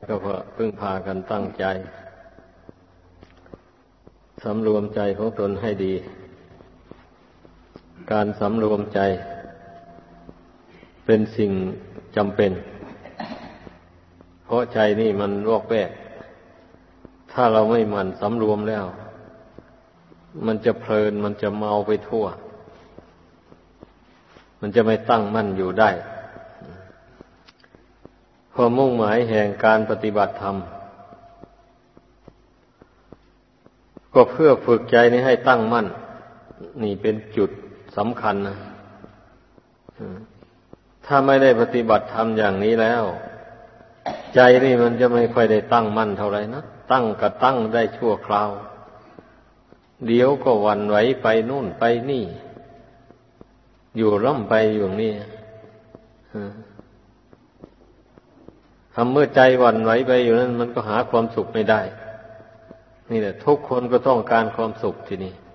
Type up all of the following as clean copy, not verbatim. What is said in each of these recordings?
ก็เพราะพึ่งพากันตั้งใจสำรวมใจของตนให้ดีการสำรวมใจเป็นสิ่งจำเป็นเพราะใจนี่มันวอกแวกถ้าเราไม่หมั่นสำรวมแล้วมันจะเพลินมันจะเมาไปทั่วมันจะไม่ตั้งมั่นอยู่ได้พอมุ่งหมายแห่งการปฏิบัติธรรมก็เพื่อฝึกใจนี้ให้ตั้งมั่นนี่เป็นจุดสำคัญนะถ้าไม่ได้ปฏิบัติธรรมอย่างนี้แล้วใจนี่มันจะไม่ค่อยได้ตั้งมั่นเท่าไหร่นะตั้งก็ตั้งได้ชั่วคราวเดี๋ยวก็หวั่นไหวไปนู่นไปนี่อยู่ร่ำไปอยู่นี่ทำเมื่อใจหวั่นไหวไปอยู่นั้นมันก็หาความสุขไม่ได้นี่แหละทุกคนก็ต้องการความสุขทีนี้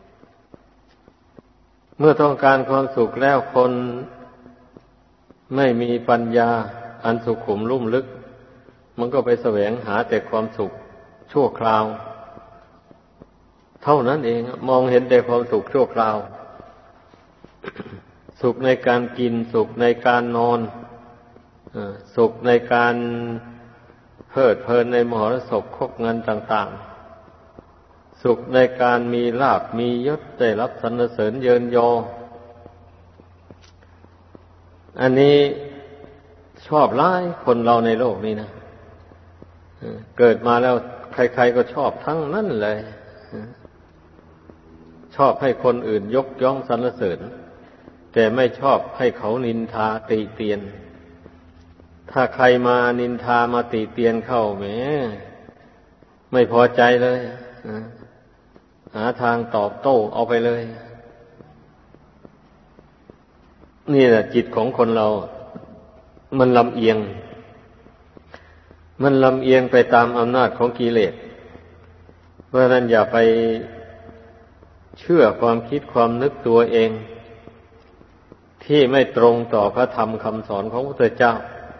เมื่อต้องการความสุขแล้วคนไม่มีปัญญาอันสุขุมลุ่มลึกมันก็ไปแสวงหาแต่ความสุขชั่วคราวเท่านั้นเองมองเห็นแต่ความสุขชั่วคราวสุขในการกินสุขในการนอนสุขในการเพลิดเพลินในมหรสพคบเงินต่างๆสุขในการมีลาภมียศได้รับสรรเสริญเยินยออันนี้ชอบหลายคนเราในโลกนี้นะเกิดมาแล้วใครๆก็ชอบทั้งนั้นเลยชอบให้คนอื่นยกย่องสรรเสริญแต่ไม่ชอบให้เขานินทาติเตียนถ้าใครมานินทามาติเตียนเข้าแหมไม่พอใจเลยหาทางตอบโต้เอาไปเลยนี่แหละจิตของคนเรามันลำเอียงไปตามอำนาจของกิเลสเพราะฉะนั้นอย่าไปเชื่อความคิดความนึกตัวเองที่ไม่ตรงต่อพระธรรมคำสอนของพระพุทธเจ้า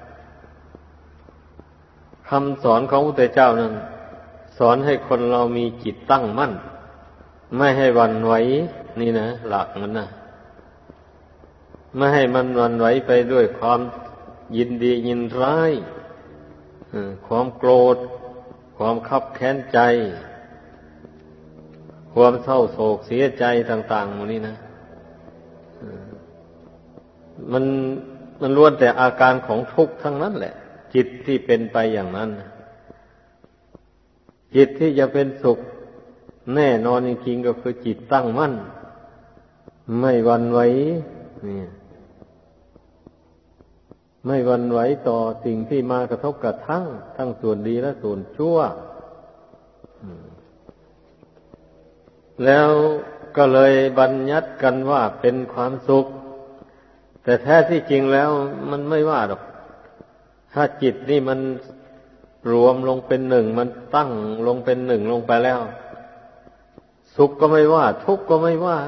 คำสอนของพระพุทธเจ้านั้นสอนให้คนเรามีจิตตั้งมั่นไม่ให้หวั่นไหวนี่นะหลักมันนะไม่ให้มันหวั่นไหวไปด้วยความยินดียินร้ายความโกรธความคับแค้นใจความเศร้าโศกเสียใจต่างๆหมดนี้นะมันล้วนแต่อาการของทุกข์ทั้งนั้นแหละจิตที่เป็นไปอย่างนั้นจิตที่จะเป็นสุขแน่นอนจริงๆก็คือจิตตั้งมั่นไม่หวั่นไหวนี่ไม่หวั่นไหวต่อสิ่งที่มากระทบกระทั่งทั้งส่วนดีและส่วนชั่วแล้วก็เลยบัญญัติกันว่าเป็นความสุขแต่แท้ที่จริงแล้วมันไม่ว่าหรอกถ้าจิตนี่มันรวมลงเป็นหนึ่งมันตั้งลงเป็นหนึ่งลงไปแล้วสุขก็ไม่ว่าทุกข์ก็ไม่ว่า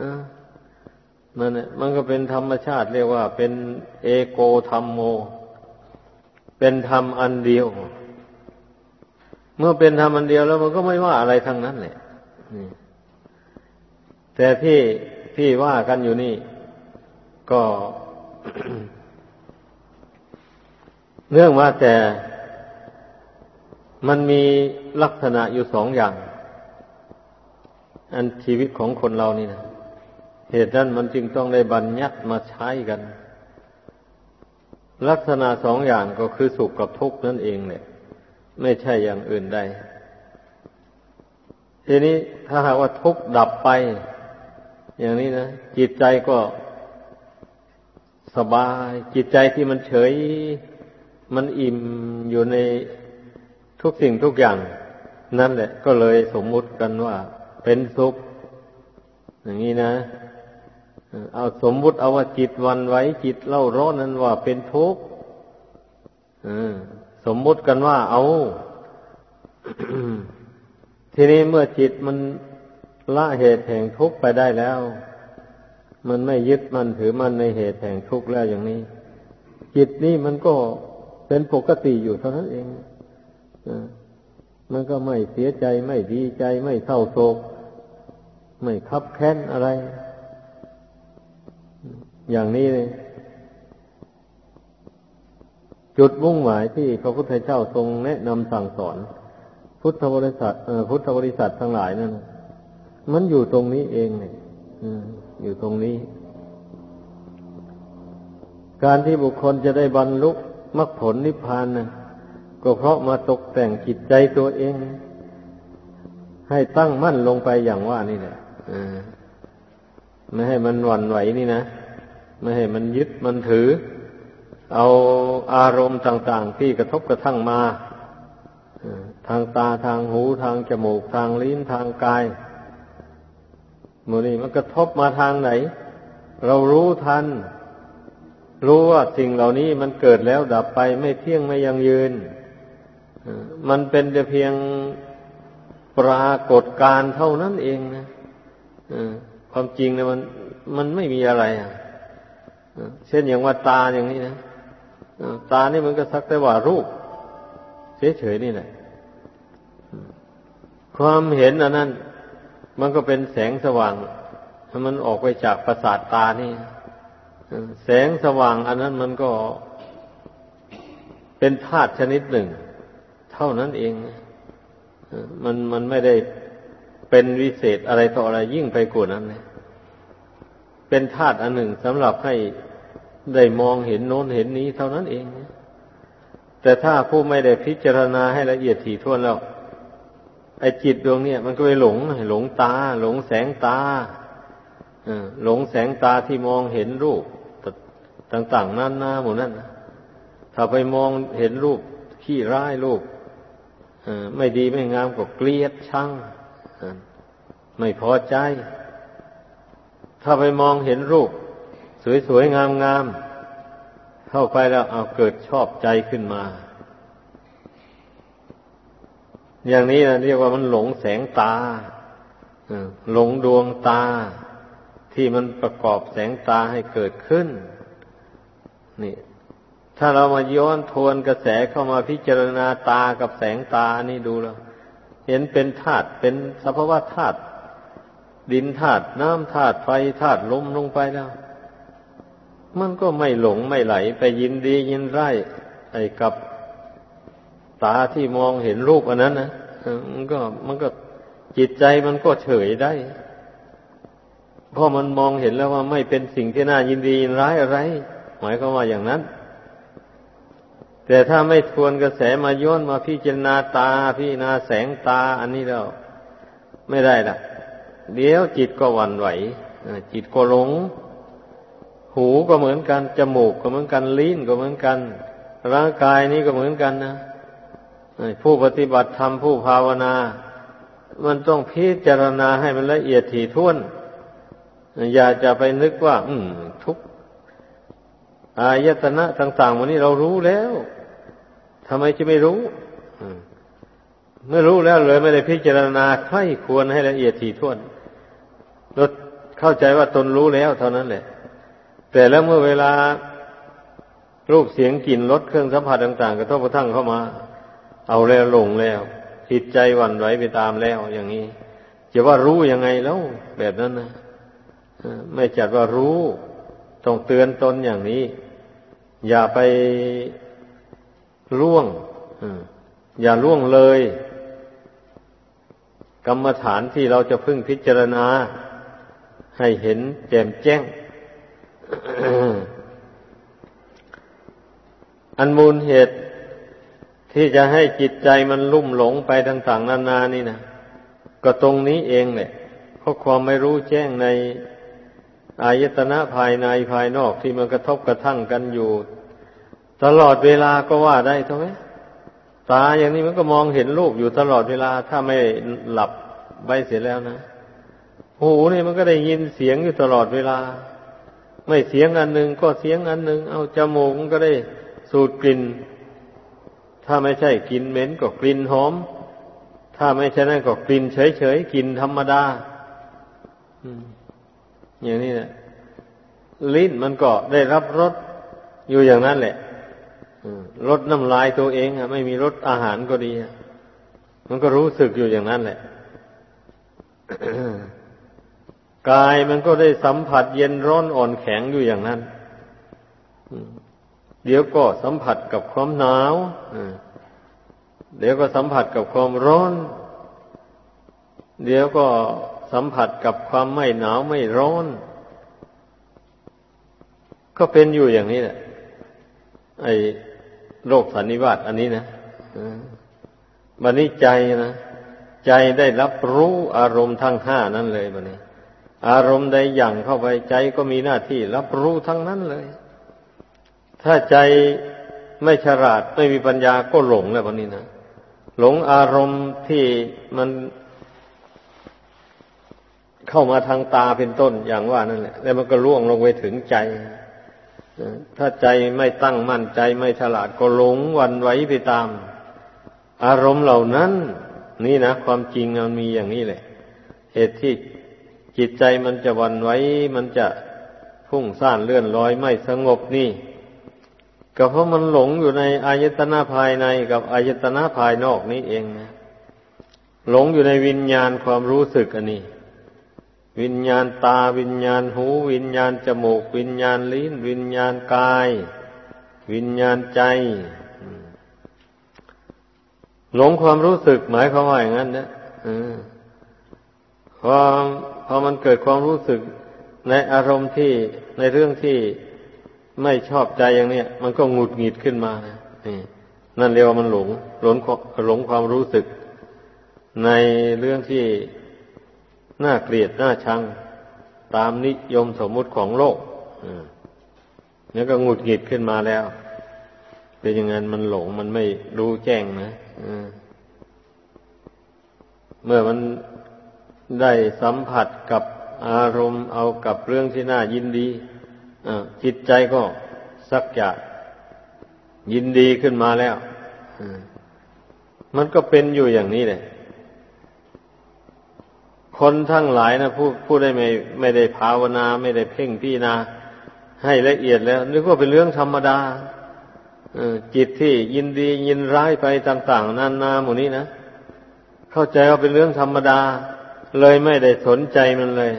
มันก็เป็นธรรมชาติเรียกว่าเป็นเอโกธัมโมเป็นธรรมอันเดียวเมื่อเป็นธรรมอันเดียวแล้วมันก็ไม่ว่าอะไรทั้งนั้นแหละแต่ที่ว่ากันอยู่นี่ก็ เนื่องว่าแต่มันมีลักษณะอยู่สองอย่างอันชีวิตของคนเรานี่นะเหตุนั้นมันจึงต้องได้บัญญัติมาใช้กันลักษณะสองอย่างก็คือสุขกับทุกข์นั่นเองแหละไม่ใช่อย่างอื่นใดทีนี้ถ้าหากว่าทุกข์ดับไปอย่างนี้นะจิตใจก็สบายจิตใจที่มันเฉยมันอิ่มอยู่ในทุกสิ่งทุกอย่างนั่นแหละก็เลยสมมุติกันว่าเป็นสุขอย่างนี้นะเอาสมมุติเอาว่าจิตหวั่นไหวจิตเล่าร้อนนั้นว่าเป็นทุกข์สมมุติกันว่าเอา ทีนี้เมื่อจิตมันละเหตุแห่งทุกข์ไปได้แล้วมันไม่ยึดมั่นถือมั่นในเหตุแห่งทุกข์แล้วอย่างนี้จิตนี่มันก็เป็นปกติอยู่เท่านั้นเองมันก็ไม่เสียใจไม่ดีใจไม่เศร้าโศกไม่คับแค้นอะไร อย่างนี้เลยจุดมุ่งหมายที่พระพุทธเจ้าทรงแนะนำสั่งสอนพุทธบริษัททั้งหลายนั่นมันอยู่ตรงนี้เองเนี่ยอยู่ตรงนี้การที่บุคคลจะได้บรรลุมรรคผลนิพพานน่ะก็เพราะมาตกแต่งจิตใจตัวเองให้ตั้งมั่นลงไปอย่างว่านี่แหละไม่ให้มันหวั่นไหวนี่นะไม่ให้มันยึดมันถือเอาอารมณ์ต่างๆที่กระทบกระทั่งมาทางตาทางหูทางจมูกทางลิ้นทางกายหมู่นี้มันกระทบมาทางไหนเรารู้ทันรู้ว่าสิ่งเหล่านี้มันเกิดแล้วดับไปไม่เที่ยงไม่ยั่งยืนมันเป็นแต่เพียงปรากฏการณ์เท่านั้นเองนะความจริงเนี่ยมันไม่มีอะไรเช่นอย่างว่าตาอย่างนี้นะตานี่มันก็สักแต่ว่ารูปเฉยๆนี่แหละความเห็นอันนั้นมันก็เป็นแสงสว่างมันออกไปจากประสาทตานี่แสงสว่างอันนั้นมันก็เป็นธาตุชนิดหนึ่งเท่านั้นเองมันไม่ได้เป็นวิเศษอะไรต่ออะไรยิ่งไปกว่านั้นเลยเป็นธาตุอันหนึ่งสำหรับให้ได้มองเห็นโน้นเห็นนี้เท่านั้นเองแต่ถ้าผู้ไม่ได้พิจารณาให้ละเอียดถี่ถ้วนแล้วไอ้จิตดวงนี้มันก็ไปหลงตาหลงแสงตาหลงแสงตาที่มองเห็นรูปต่างๆนั่นหมดนั่นถ้าไปมองเห็นรูปขี้ร้ายรูปไม่ดีไม่งามก็เกลียดชังไม่พอใจถ้าไปมองเห็นรูปสวยๆงามๆเข้าไปแล้วเอาเกิดชอบใจขึ้นมาอย่างนี้นะเรียกว่ามันหลงแสงตาหลงดวงตาที่มันประกอบแสงตาให้เกิดขึ้นนี่ถ้าเรามาย้อนทวนกระแสเข้ามาพิจารณาตากับแสงตานี่ดูแล้วเห็นเป็นธาตุเป็นสภาวะธาตุดินธาตุน้ำธาตุไฟธาตุลมลงไปแล้วมันก็ไม่หลงไม่ไหลไปยินดียินร้ายไอ้กับตาที่มองเห็นรูปอันนั้นนะมันก็จิตใจมันก็เฉยได้เพราะมันมองเห็นแล้วว่าไม่เป็นสิ่งที่น่ายินดียินร้ายอะไรหมายความว่าอย่างนั้นแต่ถ้าไม่ทวนกระแสมาย้อนมาพิจารณาตาพิจารณาแสงตาอันนี้แล้วไม่ได้ล่ะเดี๋ยวจิตก็หวั่นไหวจิตก็หลงหูก็เหมือนกันจมูกก็เหมือนกันลิ้นก็เหมือนกันร่างกายนี้ก็เหมือนกันนะผู้ปฏิบัติธรรมผู้ภาวนามันต้องพิจารณาให้มันละเอียดถี่ถ้วนอย่าจะไปนึกว่าทุกอายตนะต่างๆวันนี้เรารู้แล้วทำไมจะไม่รู้เมื่อรู้แล้วเลยไม่ได้พิจารณาใคร่ควรให้ละเอียดถี่ถ้วนเราเข้าใจว่าตนรู้แล้วเท่านั้นแหละแต่แล้วเมื่อเวลารูปเสียงกลิ่นรสเครื่องสัมผัสต่างๆกระทบกระทั่งเข้ามาเอาแล้วหลงแล้วจิตใจหวั่นไหวไปตามแล้วอย่างนี้จะว่ารู้ยังไงแล้วแบบนั้นนะไม่จัดว่ารู้ต้องเตือนตนอย่างนี้อย่าไปล่วงอย่าล่วงเลยกรรมฐานที่เราจะพึ่งพิจารณาให้เห็นแจ่มแจ้ง อันมูลเหตุที่จะให้จิตใจมันลุ่มหลงไปต่างๆนานานี่นะก็ตรงนี้เองแหละเพราะความไม่รู้แจ้งในอายตนะภายในภายนอกที่มันกระทบกระทั่งกันอยู่ตลอดเวลาก็ว่าได้ใช่ไหมตาอย่างนี้มันก็มองเห็นรูปอยู่ตลอดเวลาถ้าไม่หลับไปเสียแล้วนะหูนี่มันก็ได้ยินเสียงอยู่ตลอดเวลาไม่เสียงอันหนึ่งก็เสียงอันหนึ่งเอาจมูกมันก็ได้สูดกลิ่นถ้าไม่ใช่กลิ่นเหม็นก็กลิ่นหอมถ้าไม่ใช่นั่นก็กลิ่นเฉยๆกลิ่นธรรมดาอย่างนี้แหละลิ้นมันก็ได้รับรสอยู่อย่างนั้นแหละรสน้ำลายตัวเองไม่มีรสอาหารก็ดีมันก็รู้สึกอยู่อย่างนั้นแหละ กายมันก็ได้สัมผัสเย็นร้อนอ่อนแข็งอยู่อย่างนั้นเดี๋ยวก็สัมผัสกับความหนาวเดี๋ยวก็สัมผัสกับความร้อนเดี๋ยวก็สัมผัสกับความไม่หนาวไม่ร้อนก็เป็นอยู่อย่างนี้แหละไอ้โลกสันนิวาตอันนี้นะบัดนี้ใจนะใจได้รับรู้อารมณ์ทั้งห้านั้นเลยบัดนี้อารมณ์ใดอย่างเข้าไปใจก็มีหน้าที่รับรู้ทั้งนั้นเลยถ้าใจไม่ฉลาดไม่มีปัญญาก็หลงแล้วบัดนี้นะหลงอารมณ์ที่มันเข้ามาทางตาเป็นต้นอย่างว่านั่นแหละแล้วมันก็ล่วงลงไปถึงใจถ้าใจไม่ตั้งมั่นใจไม่ฉลาดก็หลงหวั่นไหวไปตามอารมณ์เหล่านั้นนี่นะความจริงมันมีอย่างนี้แหละเหตุที่จิตใจมันจะหวั่นไหวมันจะพุ่งซ่านเลื่อนลอยไม่สงบนี่ก็เพราะมันหลงอยู่ในอายตนะภายในกับอายตนะภายนอกนี้เองนะหลงอยู่ในวิญญาณความรู้สึกอันนี้วิญญาณตาวิญญาณหูวิญญาณจมูกวิญญาณลิ้นวิญญาณกายวิญญาณใจหลงความรู้สึกหมายความว่าอย่างนั้นนะพอมันเกิดความรู้สึกในอารมณ์ที่ในเรื่องที่ไม่ชอบใจอย่างนี้มันก็หงุดหงิดขึ้นมานั่นเรียกว่ามันหลงความรู้สึกในเรื่องที่น่าเกลียดน่าชังตามนิยมสมมุติของโลกแล้วก็หงุดหงิดขึ้นมาแล้วเป็นอย่างนั้นมันหลงมันไม่รู้แจ้งนะเมื่อมันได้สัมผัสกับอารมณ์เอากับเรื่องที่น่ายินดีจิตใจก็สักอย่างยินดีขึ้นมาแล้วมันก็เป็นอยู่อย่างนี้แหละคนทั้งหลายนะผู้ได้ไม่ได้ภาวนาไม่ได้เพ่งพิจารณาให้ละเอียดแล้วนึกว่าเป็นเรื่องธรรมดาจิตที่ยินดียินร้ายไปต่างๆนานาหมู่นี้นะเข้าใจว่าเป็นเรื่องธรรมดาเลยไม่ได้สนใจมันเลย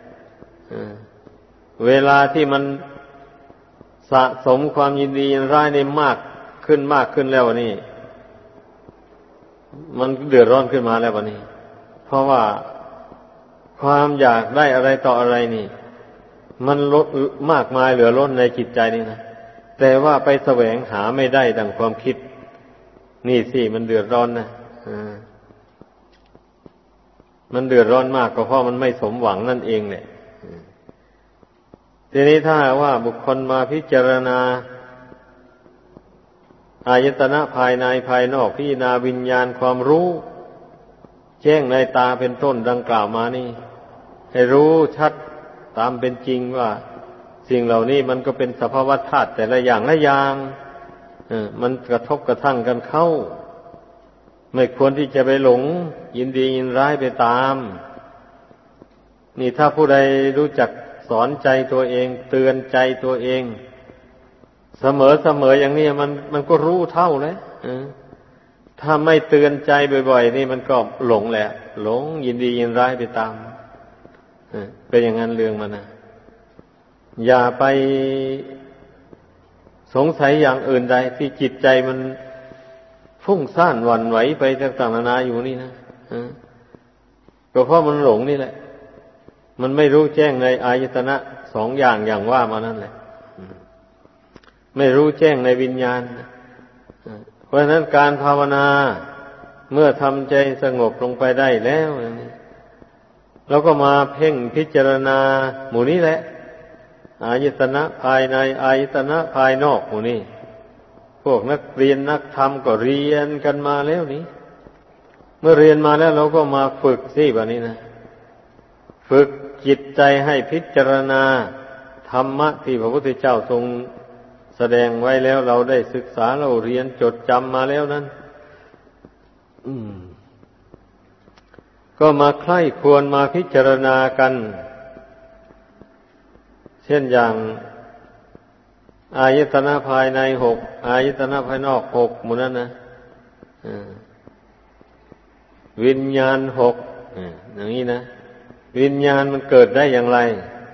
เวลาที่มันสะสมความยินดียินร้ายในมากขึ้นแล้วนี่มันเดือดร้อนขึ้นมาแล้ววันนี้เพราะว่าความอยากได้อะไรต่ออะไรนี่มันลดมากมายเหลือล้นในจิตใจนี่นะแต่ว่าไปแสวงหาไม่ได้ดังความคิดนี่สิมันเดือดร้อนนะมันเดือดร้อนมากก็เพราะมันไม่สมหวังนั่นเองแหละทีนี้ถ้าว่าบุคคลมาพิจารณาอายตนะภายในภายนอกพิจารณาวิญญาณความรู้แจ้งในตาเป็นต้นดังกล่าวมานี่ให้รู้ชัดตามเป็นจริงว่าสิ่งเหล่านี้มันก็เป็นสภาวะธาตุแต่ละอย่างมันกระทบกระทั่งกันเข้าไม่ควรที่จะไปหลงยินดียินร้ายไปตามนี่ถ้าผู้ใดรู้จักสอนใจตัวเองเตือนใจตัวเองเสมออย่างนี้มันก็รู้เท่าแล้วถ้าไม่เตือนใจบ่อยๆนี่มันก็หลงแหละหลงยินดียินร้ายไปตามเป็นอย่างนั้นเรื่องมันนะอย่าไปสงสัยอย่างอื่นใดที่จิตใจมันฟุ้งซ่านหวั่นไหวไปต่างๆนานาอยู่นี่นะก็เพราะมันหลงนี่แหละมันไม่รู้แจ้งในอายตนะสองอย่างว่ามานั่นแหละไม่รู้แจ้งในวิญญาณเพราะฉะนั้นการภาวนาเมื่อทำใจสงบลงไปได้แล้วเราก็มาเพ่งพิจารณาหมู่นี้แหละอายตนะภายในอายตนะภายนอกหมู่นี้พวกนักเรียนนักธรรมก็เรียนกันมาแล้วนี้เมื่อเรียนมาแล้วเราก็มาฝึกสิแบบนี้นะฝึกจิตใจให้พิจารณาธรรมะที่พระพุทธเจ้าทรงแสดงไว้แล้วเราได้ศึกษาเราเรียนจดจำมาแล้วนั้นก็มาใคร่ควรมาพิจารณากันเช่นอย่างอายตนะภายในหกอายตนะภายนอกหกหมู่นั้นนะวิญญาณหกอย่างนี้นะวิญญาณมันเกิดได้อย่างไร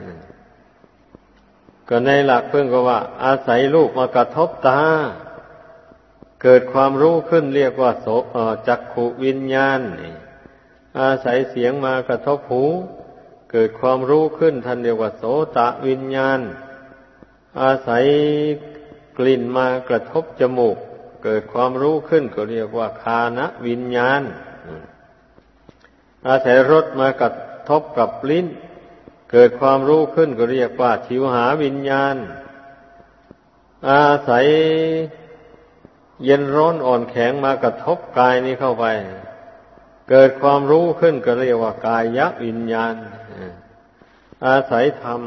ก็ในหลักเพิ่งก็ว่าอาศัยรูปมากระทบตาเกิดความรู้ขึ้นเรียกว่าจักขุวิญญาณอาศัยเสียงมากระทบหูเกิดความรู้ขึ้นท่านเรียกว่าโสตวิญญาณอาศัยกลิ่นมากระทบจมูกเกิดความรู้ขึ้นก็เรียกว่าฆานวิญญาณอาศัยรสมากระทบกับลิ้นเกิดความรู้ขึ้นก็เรียกว่าชิวหาวิญญาณอาศัยเย็นร้อนอ่อนแข็งมากระทบกายนี้เข้าไปเกิดความรู้ขึ้นก็เรียกว่ากายวิญญาณอาศัยธรรม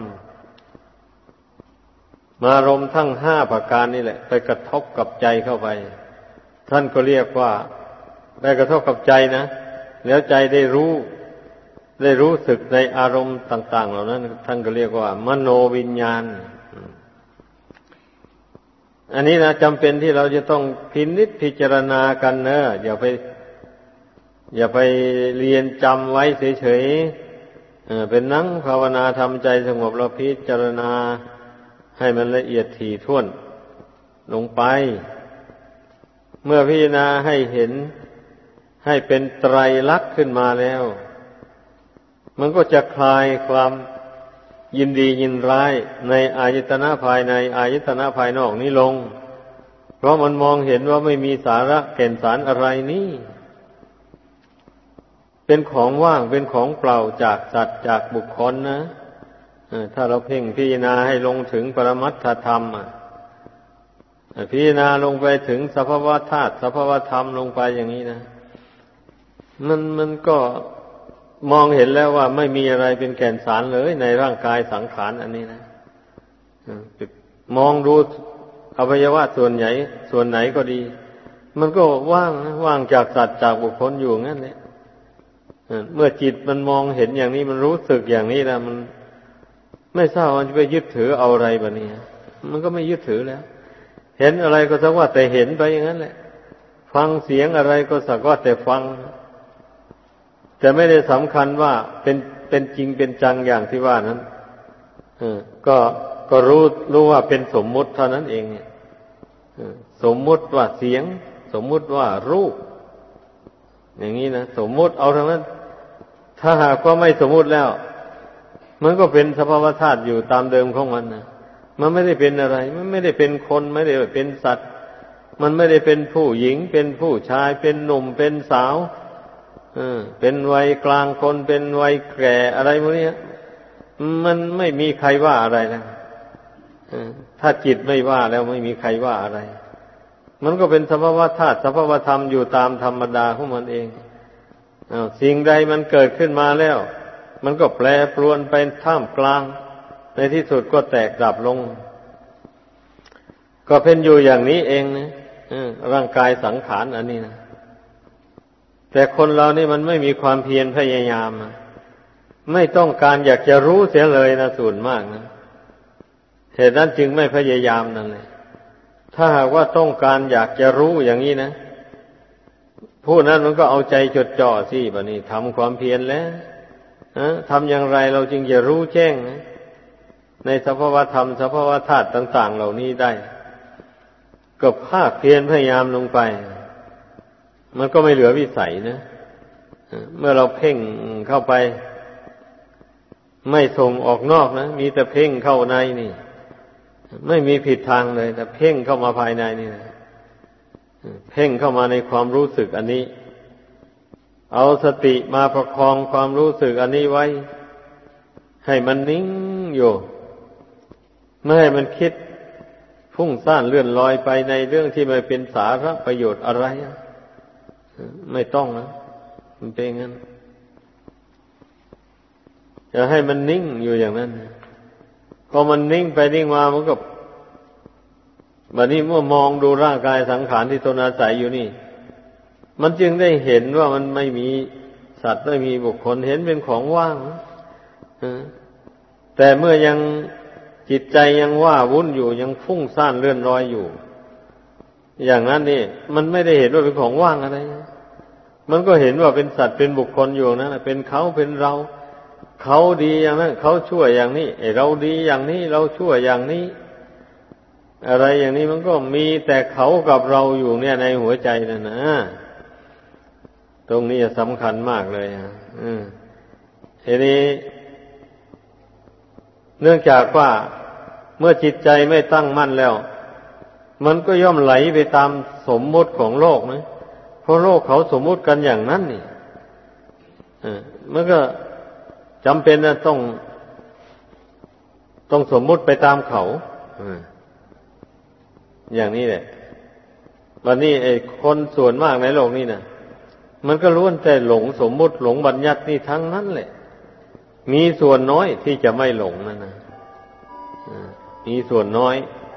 มารมณ์ทั้งห้าประการนี่แหละไปกระทบกับใจเข้าไปท่านก็เรียกว่าได้กระทบกับใจนะแล้วใจได้รู้สึกในอารมณ์ต่างๆเหล่านั้นท่านก็เรียกว่ามโนวิญญาณอันนี้นะจำเป็นที่เราจะต้องพินิจพิจารณากันเนอะอย่าไปเรียนจำไว้เฉยๆเป็นนั่งภาวนาทำใจสงบเราพิจารณาให้มันละเอียดถี่ถ้วนลงไปเมื่อพิจารณาให้เห็นให้เป็นไตรลักษณ์ขึ้นมาแล้วมันก็จะคลายความยินดียินร้ายในอายตนะภายในอายตนะภายนอกนี้ลงเพราะมันมองเห็นว่าไม่มีสาระแก่นสารอะไรนี่เป็นของว่างเป็นของเปล่าจากสัตว์จากบุคคลนะถ้าเราเพ่งพิจารณาให้ลงถึงปรมัตถธรรมพิจารณาลงไปถึงสภาวะธาตุสภาวะธรรมลงไปอย่างนี้นะมันก็มองเห็นแล้วว่าไม่มีอะไรเป็นแก่นสารเลยในร่างกายสังขารอันนี้นะมองดูอวัยวะส่วนไหนก็ดีมันก็ว่างนะว่างจากสัตว์จากบุคคลอยู่งั้นแหละเมื่อจิตมันมองเห็นอย่างนี้มันรู้สึกอย่างนี้นะมันไม่ทราบมันจะไปยึดถือเอาอะไรบะเนี่ยมันก็ไม่ยึดถือแล้วเห็นอะไรก็สักว่าแต่เห็นไปอย่างนั้นแหละฟังเสียงอะไรก็สักว่าแต่ฟังแต่ไม่ได้สำคัญว่าเป็นจริงเป็นจังอย่างที่ว่านั้นก็รู้ว่าเป็นสมมุติเท่านั้นเองเนี่ยสมมุติว่าเสียงสมมุติว่ารูปอย่างนี้นะสมมุติเอาทั้งนั้นถ้าหากว่าไม่สมมุติแล้วมันก็เป็นสภาวะธาตุอยู่ตามเดิมของมันนะมันไม่ได้เป็นอะไรมันไม่ได้เป็นคนไม่ได้เป็นสัตว์มันไม่ได้เป็นผู้หญิงเป็นผู้ชายเป็นหนุ่มเป็นสาวเป็นวัยกลางคนเป็นวัยแก่อะไรพวกนี้มันไม่มีใครว่าอะไรนะถ้าจิตไม่ว่าแล้วไม่มีใครว่าอะไรมันก็เป็นสภาวะธาตุสภาวะธรรมอยู่ตามธรรมดาของมันเองสิ่งใดมันเกิดขึ้นมาแล้วมันก็แปรปรวนไปท่ามกลางในที่สุดก็แตกดับลงก็เป็นอยู่อย่างนี้เองนะร่างกายสังขารอันนี้นะแต่คนเรานี่มันไม่มีความเพียรพยายามไม่ต้องการอยากจะรู้เสียเลยนะส่วนมากนะเหตุนั้นจึงไม่พยายามนั่นเลยถ้าหากว่าต้องการอยากจะรู้อย่างนี้นะผู้นั้นมันก็เอาใจจดจ่อสิบัดนี้ทำความเพียรแล้วทำอย่างไรเราจึงจะรู้แจ้งนะในสภาวธรรมสภาวธาตุต่างๆเหล่านี้ได้ก็ภาคเพียรพยายามลงไปมันก็ไม่เหลือวิสัยนะเมื่อเราเพ่งเข้าไปไม่ส่งออกนอกนะมีแต่เพ่งเข้าในนี่ไม่มีผิดทางเลยแต่เพ่งเข้ามาภายในนี่นะเพ่งเข้ามาในความรู้สึกอันนี้เอาสติมาประคองความรู้สึกอันนี้ไว้ให้มันนิ่งอยู่ไม่ให้มันคิดฟุ้งซ่านเลื่อนลอยไปในเรื่องที่ไม่เป็นสาระประโยชน์อะไรไม่ต้องนะมันเป็นงั้นจะให้มันนิ่งอยู่อย่างนั้นพอมันนิ่งไปนิ่งมามันก็บัดนี้เมื่อมองดูร่างกายสังขารที่ตนอาศัยอยู่นี่มันจึงได้เห็นว่ามันไม่มีสัตว์ไม่มีบุคคลเห็นเป็นของว่างแต่เมื่อยังจิตใจยังว่าวุ่นอยู่ยังฟุ้งซ่านเลื่อนลอยอยู่อย่างนั้นนี่มันไม่ได้เห็นว่าเป็นของว่างอะไรมันก็เห็นว่าเป็นสัตว์เป็นบุคคลอยู่นั่นแหละเป็นเขาเป็นเราเขาดีอย่างนั้นเขาชั่วอย่างนี้เราดีอย่างนี้เราชั่วอย่างนี้อะไรอย่างนี้มันก็มีแต่เขากับเราอยู่เนี่ยในหัวใจนั่นนะตรงนี้สำคัญมากเลยทีนี้เนื่องจากว่าเมื่อจิตใจไม่ตั้งมั่นแล้วมันก็ย่อมไหลไปตามสมมุติของโลกนะเพราะโลกเขาสมมุติกันอย่างนั้นนี่มันก็จำเป็นนะต้องสมมุติไปตามเขาอย่างนี้แหละวันนี้ไอ้คนส่วนมากในโลกนี้นะมันก็ล้วนแต่หลงสมมุติหลงบัญญัตินี่ทั้งนั้นแหละมีส่วนน้อยที่จะไม่หลงนั่นนะมีส่วนน้อย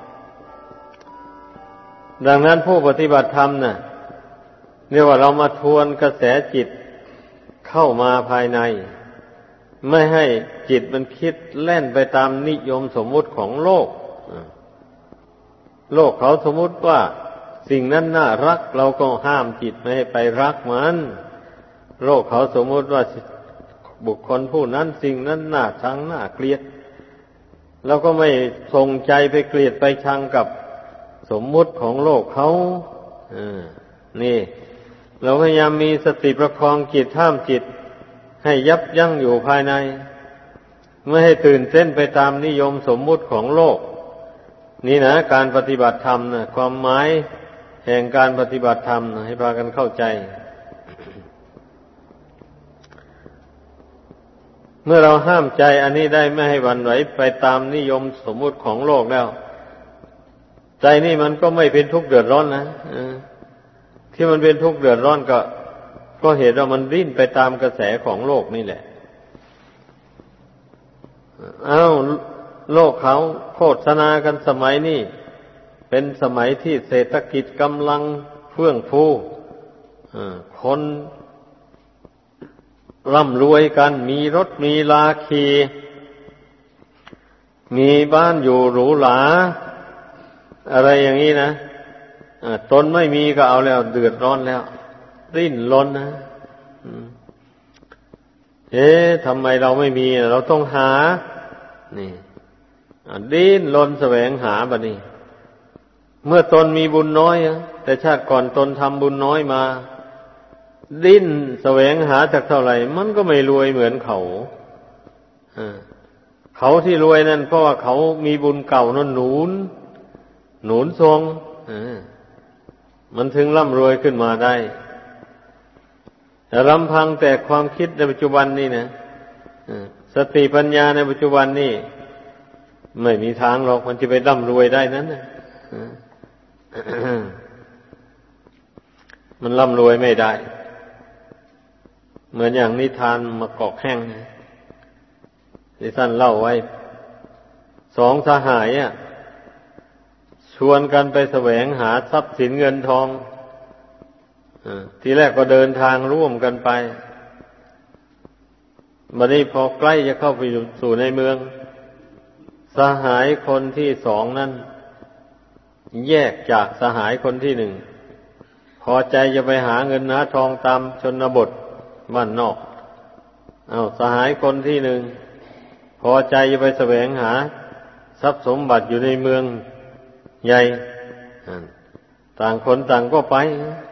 ดังนั้นผู้ปฏิบัติธรรมน่ะเรียกว่าเรามาทวนกระแสจิตเข้ามาภายในไม่ให้จิตมันคิดแล่นไปตามนิยมสมมุติของโลกโลกเขาสมมุติว่าสิ่งนั้นน่ารักเราก็ห้ามจิตไม่ให้ไปรักมันโลกเขาสมมุติว่าบุคคลผู้นั้นสิ่งนั้นน่าชังน่าเกลียดเราก็ไม่ส่งใจไปเกลียดไปชังกับสมมุติของโลกเขานี่เราพยายามมีสติประคองจิตห้ามจิตให้ยับยั้งอยู่ภายในไม่ให้ตื่นเต้นไปตามนิยมสมมุติของโลกนี่นะการปฏิบัติธรรมนะความหมายแห่งการปฏิบัติธรรมนะให้พากันเข้าใจเมื่อเราห้ามใจอันนี้ได้ไม่ให้หวั่นไหวไปตามนิยมสมมุติของโลกแล้วใจนี่มันก็ไม่เป็นทุกข์เดือดร้อนนะที่มันเป็นทุกข์เดือดร้อนก็เหตุว่ามันดิ้นไปตามกระแสของโลกนี่แหละโลกเขาโฆษณากันสมัยนี้เป็นสมัยที่เศรษฐกิจกำลังเฟื่องฟูคนร่ำรวยกันมีรถมีลาขี่มีบ้านอยู่หรูหราอะไรอย่างนี้นะตนไม่มีก็เอาแล้วเดือดร้อนแล้วดิ้นรนนะทำไมเราไม่มีเราต้องหานี่ดิ้นรนแสวงหาบัดนี้เมื่อตนมีบุญน้อยแต่ชาติก่อนตนทำบุญน้อยมาดิ้นแสวงหาจากเท่าไหร่มันก็ไม่รวยเหมือนเขาเขาที่รวยนั่นเพราะว่าเขามีบุญเก่านั่นหนุนทรงมันถึงร่ำรวยขึ้นมาได้แต่ลำพังแต่ความคิดในปัจจุบันนี่นะสติปัญญาในปัจจุบันนี่ไม่มีทางหรอกมันจะไปร่ำรวยได้นั้นนะมันร่ำรวยไม่ได้เหมือนอย่างนิทานมะกอกแห้งที่ท่านเล่าไว้สองสหายชวนกันไปแสวงหาทรัพย์สินเงินทองทีแรกก็เดินทางร่วมกันไปบัดนี้พอใกล้จะเข้าไปสู่ในเมืองสหายคนที่สองนั้นแยกจากสหายคนที่หนึ่งพอใจจะไปหาเงินหาทองตามชนบทบ้านนอกสหายคนที่หนึ่งพอใจจะไปแสวงหาทรัพย์สมบัติอยู่ในเมืองใหญ่ต่างคนต่างก็ไป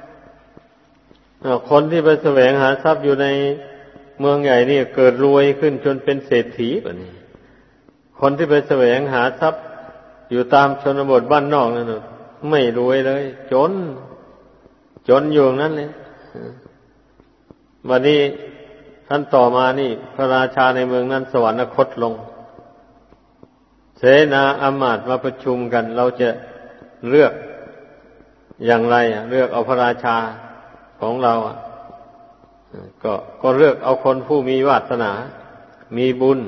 คนที่ไปแสวงหาทรัพย์อยู่ในเมืองใหญ่นี่เกิดรวยขึ้นจนเป็นเศรษฐีแบบนี้คนที่ไปแสวงหาทรัพย์อยู่ตามชนบทบ้านนอกนั่นไม่รวยเลยจนอยู่นั่นเลยวันนี้ท่านต่อมานี่พระราชาในเมืองนั้นสวรรคตลงเสนาอำมาตย์มาประชุมกันเราจะเลือกอย่างไรเลือกเอาพระราชาของเราก็เลือกเอาคนผู้มีวาสนามีบุญ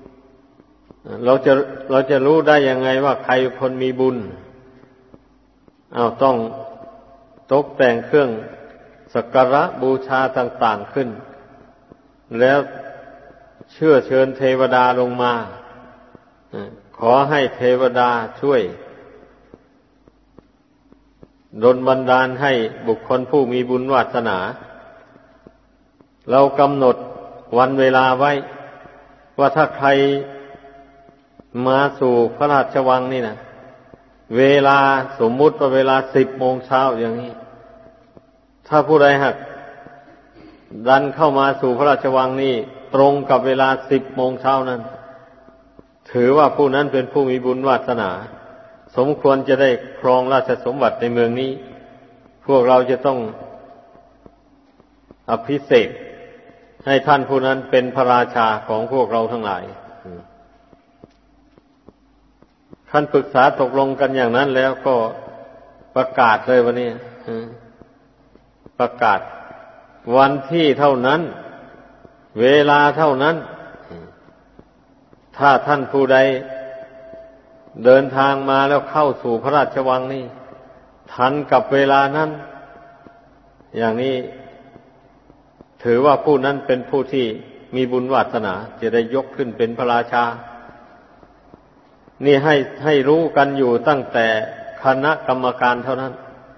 เราจะรู้ได้ยังไงว่าใครคนมีบุญต้องตกแต่งเครื่องสักการะบูชาต่างๆขึ้นแล้วเชื่อเชิญเทวดาลงมาคขอให้เทวดาช่วยดลบันดาลให้บุคคลผู้มีบุญวาสนาเรากำหนดวันเวลาไว้ว่าถ้าใครมาสู่พระราชวังนี่นะเวลาสมมุติว่าเวลา10 โมงเช้าอย่างนี้ถ้าผู้ใดหักดันเข้ามาสู่พระราชวังนี่ตรงกับเวลา10 โมงเช้านั้นถือว่าผู้นั้นเป็นผู้มีบุญวาสนาสมควรจะได้ครองราชสมบัติในเมืองนี้พวกเราจะต้องอภิเษกให้ท่านผู้นั้นเป็นพระราชาของพวกเราทั้งหลายท่านปรึกษาตกลงกันอย่างนั้นแล้วก็ประกาศเลยวันนี้ประกาศวันที่เท่านั้นเวลาเท่านั้นถ้าท่านผู้ใดเดินทางมาแล้วเข้าสู่พระราชวังนี่ทันกับเวลานั้นอย่างนี้ถือว่าผู้นั้นเป็นผู้ที่มีบุญวาสนาจะได้ยกขึ้นเป็นพระราชานี่ให้รู้กันอยู่ตั้งแต่คณะกรรมการเท่านั้น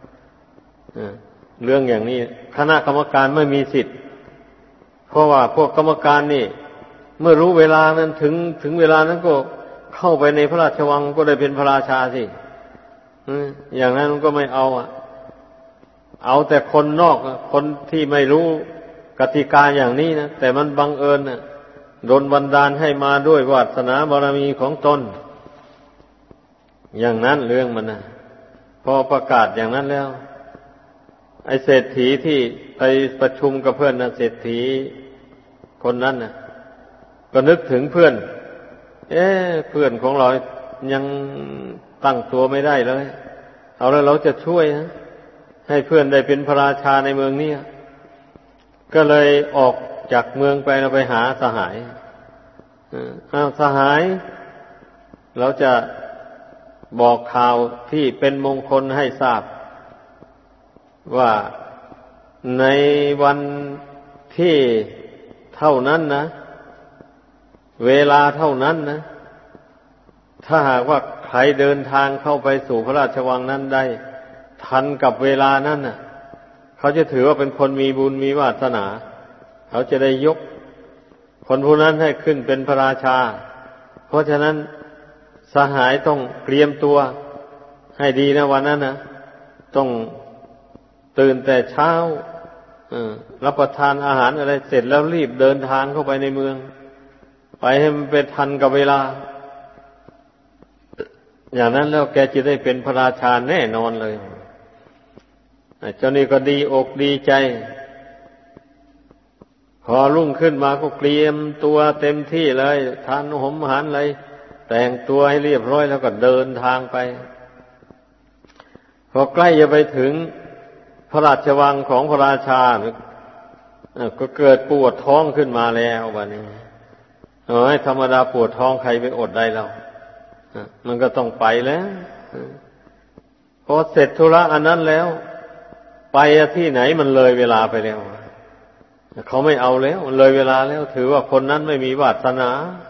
เรื่องอย่างนี้คณะกรรมการไม่มีสิทธิ์เพราะว่าพวกกรรมการนี่เมื่อรู้เวลานั้นถึงเวลานั้นก็เข้าไปในพระราชวังก็ได้เป็นพระราชาสิอย่างนั้นมันก็ไม่เอาแต่คนนอกคนที่ไม่รู้กติกาอย่างนี้นะแต่มันบังเอิญนะโดนบันดาลให้มาด้วยวาสนาบารมีของตนอย่างนั้นเรื่องมันนะพอประกาศอย่างนั้นแล้วไอ้เศรษฐีที่ไปประชุมกับเพื่อนนะเศรษฐีคนนั้นนะก็นึกถึงเพื่อนเพื่อนของเรายังตั้งตัวไม่ได้เลยเอาแล้วเราจะช่วยนะให้เพื่อนได้เป็นพระราชาในเมืองนี้ก็เลยออกจากเมืองไปเราไปหาสหายสหายเราจะบอกข่าวที่เป็นมงคลให้ทราบว่าในวันที่เท่านั้นนะเวลาเท่านั้นนะถ้าหากว่าใครเดินทางเข้าไปสู่พระราชวังนั้นได้ทันกับเวลานั้นน่ะเขาจะถือว่าเป็นคนมีบุญมีวาสนาเขาจะได้ยกคนผู้นั้นให้ขึ้นเป็นพระราชาเพราะฉะนั้นสหายต้องเตรียมตัวให้ดีนะวันนั้นนะต้องตื่นแต่เช้ารับประทานอาหารอะไรเสร็จแล้วรีบเดินทางเข้าไปในเมืองไปให้มันเป็นทันกับเวลาอย่างนั้นแล้วแกจะได้เป็นพระราชาแน่นอนเลยเจ้านี่ก็ดีอกดีใจพอรุ่งขึ้นมาก็เตรียมตัวเต็มที่เลยทานหอมอาหารอะไรแต่งตัวให้เรียบร้อยแล้วก็เดินทางไปพอใกล้จะไปถึงพระราชวังของพระราชาก็เกิดปวดท้องขึ้นมาแล้ววันนี้ธรรมดาปวดท้องใครไปอดได้แล้วมันก็ต้องไปแล้วพอเสร็จธุระอันนั้นแล้วไปที่ไหนมันเลยเวลาไปแล้วเขาไม่เอาแล้วเลยเวลาแล้วถือว่าคนนั้นไม่มีวาสนา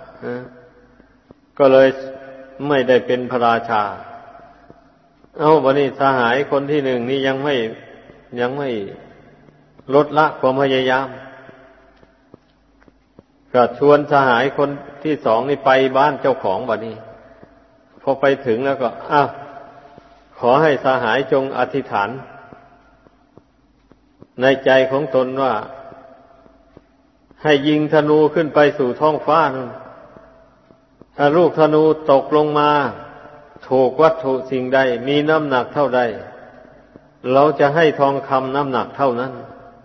ก็เลยไม่ได้เป็นพระราชาวันนี้สหายคนที่หนึ่งนี่ยังไม่ลดละความพยายามก็ชวนสหายคนที่สองนี่ไปบ้านเจ้าของบัดนี้พอไปถึงแล้วก็ขอให้สหายจงอธิษฐานในใจของตนว่าให้ยิงธนูขึ้นไปสู่ท้องฟ้านั่นถ้าลูกธนูตกลงมาถูกวัตถุสิ่งใดมีน้ำหนักเท่าใดเราจะให้ทองคำน้ำหนักเท่านั้น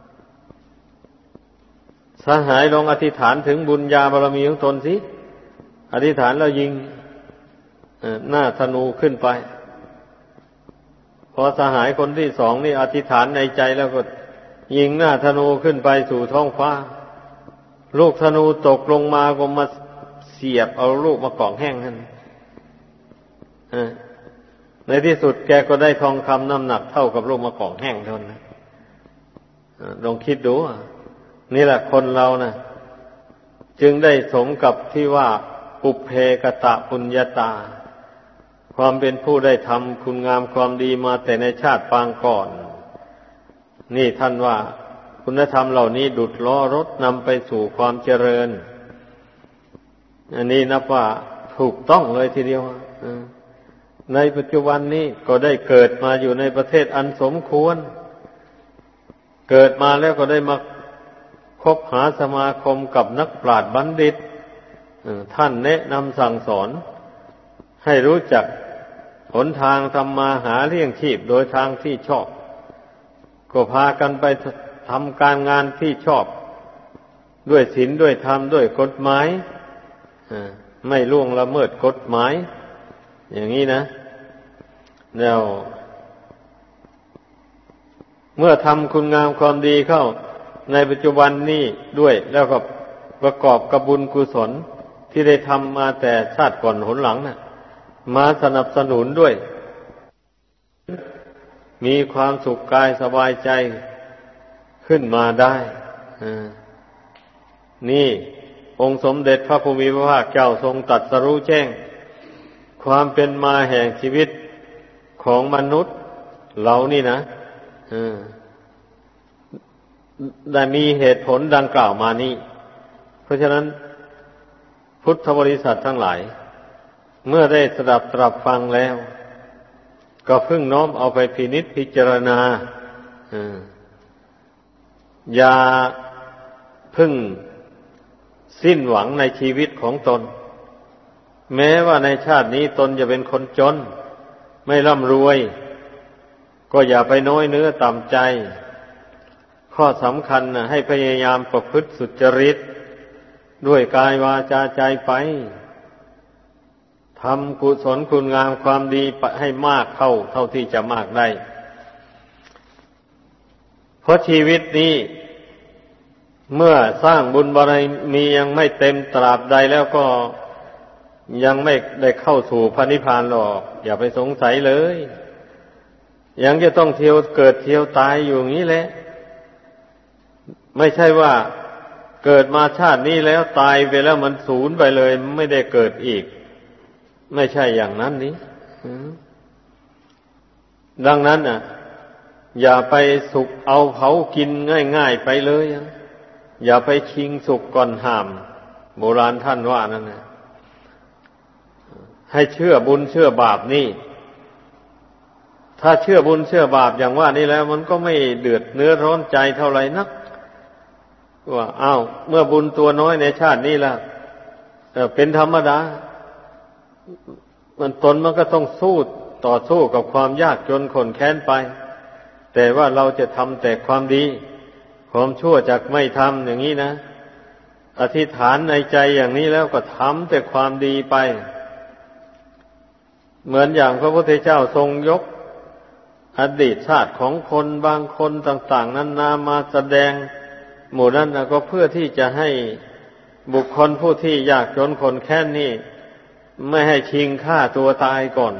สหายลองอธิษฐานถึงบุญญาบารมีของตนสิอธิษฐานแล้วยิงหน้าธนูขึ้นไปพอสหายคนที่สองนี่อธิษฐานในใจแล้วก็ยิงหน้าธนูขึ้นไปสู่ท้องฟ้าลูกธนูตกลงมาก็มาเสียบเอาลูกมากองแห้งนั่นในที่สุดแกก็ได้ทองคำน้ำหนักเท่ากับลูกมะกอกแห้งเท่านั้นลองคิดดูนี่แหละคนเรานะจึงได้สมกับที่ว่าปุเพกตะปุญญาตาความเป็นผู้ได้ทำคุณงามความดีมาแต่ในชาติปางก่อนนี่ท่านว่าคุณธรรมเหล่านี้ดุจล้อรถนำไปสู่ความเจริญอันนี้นับว่าถูกต้องเลยทีเดียวในปัจจุบันนี้ก็ได้เกิดมาอยู่ในประเทศอันสมควรเกิดมาแล้วก็ได้มาคบหาสมาคมกับนักปราชญ์บัณฑิตท่านแนะนำสั่งสอนให้รู้จักหนทางทำมาหาเลี้ยงชีพโดยทางที่ชอบก็พากันไปทำการงานที่ชอบด้วยศีลด้วยธรรมด้วยกฎหมายไม่ล่วงละเมิดกฎหมายอย่างนี้นะแล้วเมื่อทำคุณงามความดีเข้าในปัจจุบันนี้ด้วยแล้วก็ประกอบกับบุญกุศลที่ได้ทำมาแต่ชาติก่อนหนหลังน่ะมาสนับสนุนด้วยมีความสุขกายสบายใจขึ้นมาได้นี่องค์สมเด็จพระผู้มีพระภาคเจ้าทรงตรัสรู้แจ้งความเป็นมาแห่งชีวิตของมนุษย์เรานี่นะได้มีเหตุผลดังกล่าวมานี้เพราะฉะนั้นพุทธบริษัททั้งหลายเมื่อได้สดับตรับฟังแล้วก็พึงน้อมเอาไปพินิจพิจารณาอย่าพึงสิ้นหวังในชีวิตของตนแม้ว่าในชาตินี้ตนจะเป็นคนจนไม่ร่ำรวยก็อย่าไปน้อยเนื้อต่ำใจข้อสำคัญนะให้พยายามประพฤติสุจริตด้วยกายวาจาใจไปทำกุศลคุณงามความดีให้มากเท่าที่จะมากได้เพราะชีวิตนี้เมื่อสร้างบุญบารมียังไม่เต็มตราบใดแล้วก็ยังไม่ได้เข้าสู่พระนิพพานหรอกอย่าไปสงสัยเลยยังจะต้องเที่ยวเกิดเที่ยวตายอยู่อย่างนี้แหละไม่ใช่ว่าเกิดมาชาตินี้แล้วตายไปแล้วมันสูญไปเลยไม่ได้เกิดอีกไม่ใช่อย่างนั้นนี้ดังนั้นอย่าไปสุขเอาเผากินง่ายๆไปเลยอย่าไปชิงสุขก่อนห้ามโบราณท่านว่านั่นนะให้เชื่อบุญเชื่อบาปนี่ถ้าเชื่อบุญเชื่อบาปอย่างว่านี่แล้วมันก็ไม่เดือดเนื้อร้อนใจเท่าไหร่นักว่าเมื่อบุญตัวน้อยในชาตินี้ล่ะเป็นธรรมดามันก็ต้องต่อสู้กับความยากจนข้นแค้นไปแต่ว่าเราจะทำแต่ความดีความชั่วจักไม่ทำอย่างนี้นะอธิษฐานในใจอย่างนี้แล้วก็ทำแต่ความดีไปเหมือนอย่างพระพุทธเจ้าทรงยกอดีตชาติของคนบางคนต่างๆนั้นนามาแสดงหมู่นั้นก็เพื่อที่จะให้บุคคลผู้ที่ยากจนข้นแค้นนี่ไม่ให้ชิงฆ่าตัวตายก่อน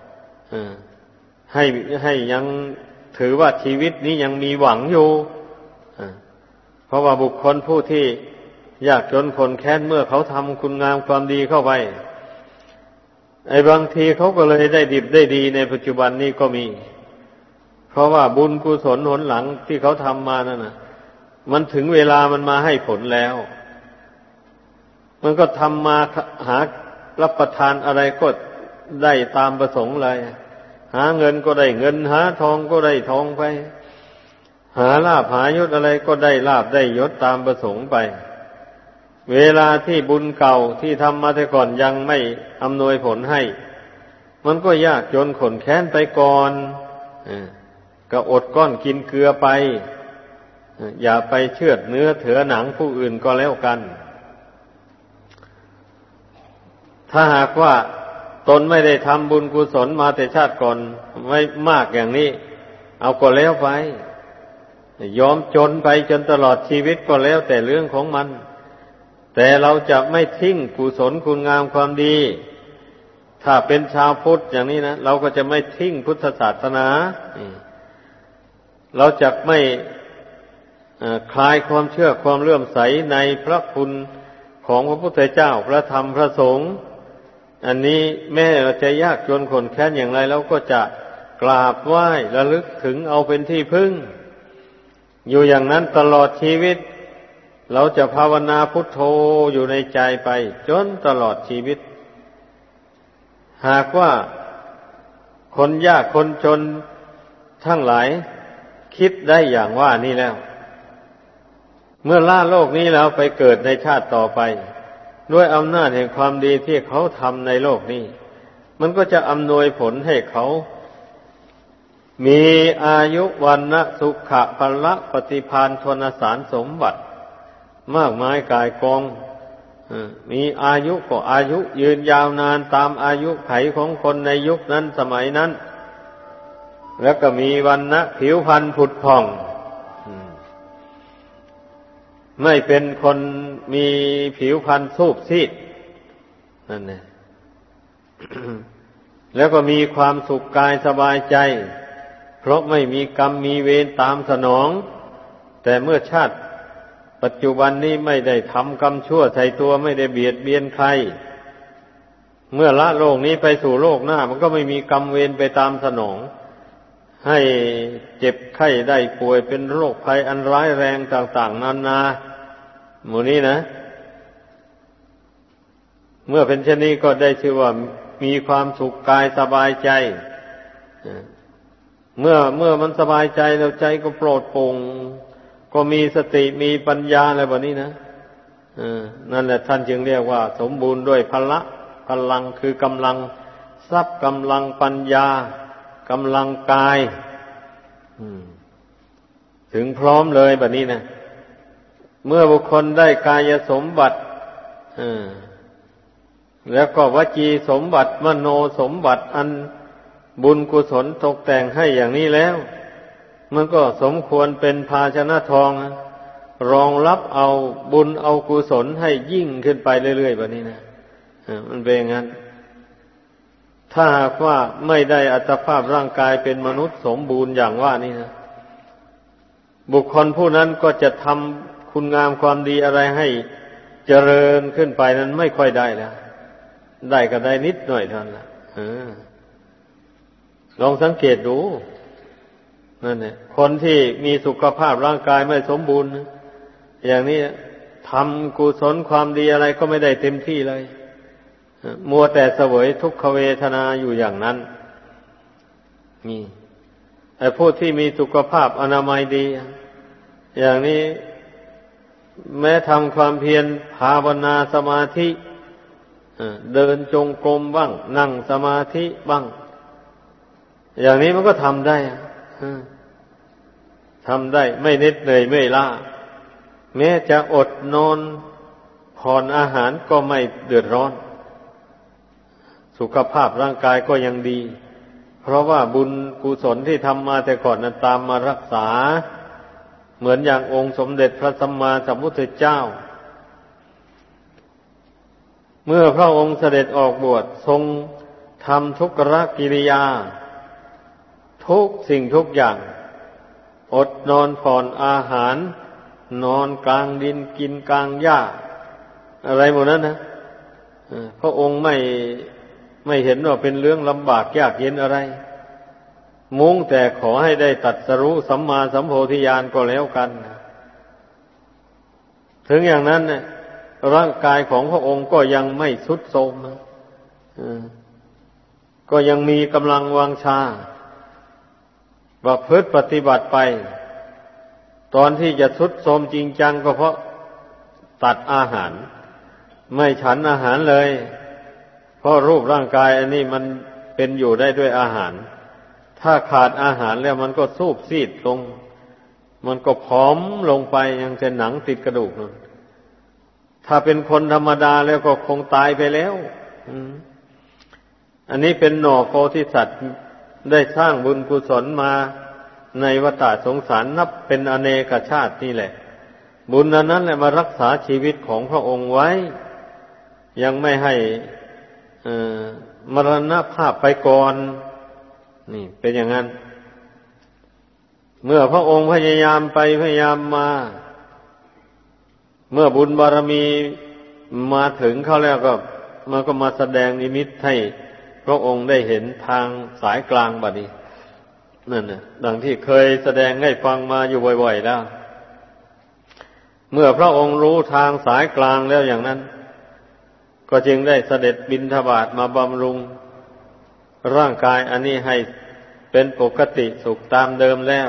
ให้ยังถือว่าชีวิตนี้ยังมีหวังอยู่เพราะว่าบุคคลผู้ที่ยากจนข้นแค้นเมื่อเขาทำคุณงามความดีเข้าไปบางทีเขาก็เลยได้ดิบได้ดีในปัจจุบันนี้ก็มีเพราะว่าบุญกุศลหนหลังที่เขาทำมานั่นน่ะมันถึงเวลามันมาให้ผลแล้วมันก็ทำมาหารับประทานอะไรก็ได้ตามประสงค์เลยหาเงินก็ได้เงินหาทองก็ได้ทองไปหาลาภหายศอะไรก็ได้ลาภได้ยศตามประสงค์ไปเวลาที่บุญเก่าที่ทำมาแต่ก่อนยังไม่อำนวยผลให้มันก็ยากจนข้นแค้นไปก่อนก็อดก้อนกินเกลือไปอย่าไปเชือดเนื้อเถือหนังผู้อื่นก็แล้วกันถ้าหากว่าตนไม่ได้ทำบุญกุศลมาแต่ชาติก่อนไม่มากอย่างนี้เอาก็แล้วไปยอมจนไปจนตลอดชีวิตก็แล้วแต่เรื่องของมันแต่เราจะไม่ทิ้งกุศลคุณงามความดีถ้าเป็นชาวพุทธอย่างนี้นะเราก็จะไม่ทิ้งพุทธศาสนาเราจะไม่คลายความเชื่อความเลื่อมใสในพระคุณของพระพุทธเจ้าพระธรรมพระสงฆ์อันนี้แม้เราจะยากจนขนแค้นอย่างไรเราก็จะกราบไหว้ระลึกถึงเอาเป็นที่พึ่งอยู่อย่างนั้นตลอดชีวิตเราจะภาวนาพุทโธอยู่ในใจไปจนตลอดชีวิตหากว่าคนยากคนจนทั้งหลายคิดได้อย่างว่านี่แล้วเมื่อละโลกนี้แล้วไปเกิดในชาติต่อไปด้วยอำนาจแห่งความดีที่เขาทำในโลกนี้มันก็จะอำนวยผลให้เขามีอายุวันนะสุขะพละปฏิภาณทนสารสมบัติมากมายกายกองมีอายุก็อายุยืนยาวนานตามอายุไขของคนในยุคนั้นสมัยนั้นแล้วก็มีวันนะผิวพรรณผุดผ่องไม่เป็นคนมีผิวพรรณสูบซีดนั่นแหละ แล้วก็มีความสุขกายสบายใจเพราะไม่มีกรรมมีเวรตามสนองแต่เมื่อชาติปัจจุบันนี้ไม่ได้ทำกรรมชั่วใส่ตัวไม่ได้เบียดเบียนใครเมื่อละโลกนี้ไปสู่โลกหน้ามันก็ไม่มีกรรมเวรไปตามสนองให้เจ็บไข้ได้ป่วยเป็นโรคภัยอันร้ายแรงต่างๆนานาหมู่นี้นะเมื่อเป็นเช่นนี้ก็ได้ชื่อว่ามีความสุขกายสบายใจเมื่อมันสบายใจแล้วใจก็โปร่งโปร่งก็มีสติมีปัญญาอะไรแบบนี้นะนั่นแหละท่านจึงเรียกว่าสมบูรณ์ด้วยพลังคือกำลังทรัพย์กำลังปัญญากำลังกายถึงพร้อมเลยแบบนี้นะเมื่อบุคคลได้กายสมบัติแล้วก็วจีสมบัติมโนสมบัติอันบุญกุศลตกแต่งให้อย่างนี้แล้วมันก็สมควรเป็นภาชนะทองรองรับเอาบุญเอากุศลให้ยิ่งขึ้นไปเรื่อยๆแบบนี้นะมันเป็นอย่างนั้นถ้าหากว่าไม่ได้อัตภาพร่างกายเป็นมนุษย์สมบูรณ์อย่างว่านี่นะบุคคลผู้นั้นก็จะทำคุณงามความดีอะไรให้เจริญขึ้นไปนั้นไม่ค่อยได้แล้วได้ก็ได้นิดหน่อยเท่านั้นละลองสังเกตดูนั่นแหละคนที่มีสุขภาพร่างกายไม่สมบูรณ์อย่างนี้ทำกุศลความดีอะไรก็ไม่ได้เต็มที่เลยมัวแต่เสวยทุกขเวทนาอยู่อย่างนั้นนี่ไอ้ผู้ที่มีสุขภาพอนามัยดีอย่างนี้แม้ทำความเพียรภาวนาสมาธิเดินจงกรมบ้างนั่งสมาธิบ้างอย่างนี้มันก็ทำได้ทำได้ไม่เหน็ดเหนื่อยไม่ล้าแม้จะอดนอนผ่อนอาหารก็ไม่เดือดร้อนสุขภาพร่างกายก็ยังดีเพราะว่าบุญกุศลที่ทำมาแต่ก่อนนั้นตามมารักษาเหมือนอย่างองค์สมเด็จพระสัมมาสัมพุทธเจ้าเมื่อพระองค์เสด็จออกบวชทรงทำทุกขกิริยาทุกสิ่งทุกอย่างอดนอนผ่อนอาหารนอนกลางดินกินกลางหญ้าอะไรหมดนั้นนะพระองค์ไม่เห็นว่าเป็นเรื่องลำบากยากเย็นอะไรมุ่งแต่ขอให้ได้ตรัสรู้สัมมาสัมโพธิญาณก็แล้วกันถึงอย่างนั้นเนี่ยร่างกายของพระองค์ก็ยังไม่ทรุดโทรมก็ยังมีกำลังวังชาประพฤติปฏิบัติไปตอนที่จะทรุดโทรมจริงจังก็เพราะตัดอาหารไม่ฉันอาหารเลยเพราะรูปร่างกายอันนี้มันเป็นอยู่ได้ด้วยอาหารถ้าขาดอาหารแล้วมันก็สูบซีดลงมันก็ผอมลงไปยังจะหนังติดกระดูกนั่นถ้าเป็นคนธรรมดาแล้วก็คงตายไปแล้วอันนี้เป็นหน่อโพธิสัตว์ได้สร้างบุญกุศลมาในวัฏสงสารนับเป็นอเนกชาตินี่แหละบุญนั้นแหละมารักษาชีวิตของพระองค์ไว้ยังไม่ให้มรณภาพไปก่อนนี่เป็นอย่างนั้นเมื่อพระองค์พยายามไปพยายามมาเมื่อบุญบารมีมาถึงเขาแล้วก็มันก็มาแสดงนิมิตให้พระองค์ได้เห็นทางสายกลางบัดนี้นั่นน่ะดังที่เคยแสดงให้ฟังมาอยู่บ่อยๆแล้วเมื่อพระองค์รู้ทางสายกลางแล้วอย่างนั้นก็จึงได้เสด็จบิณฑบาตมาบำรุงร่างกายอันนี้ให้เป็นปกติสุขตามเดิมแล้ว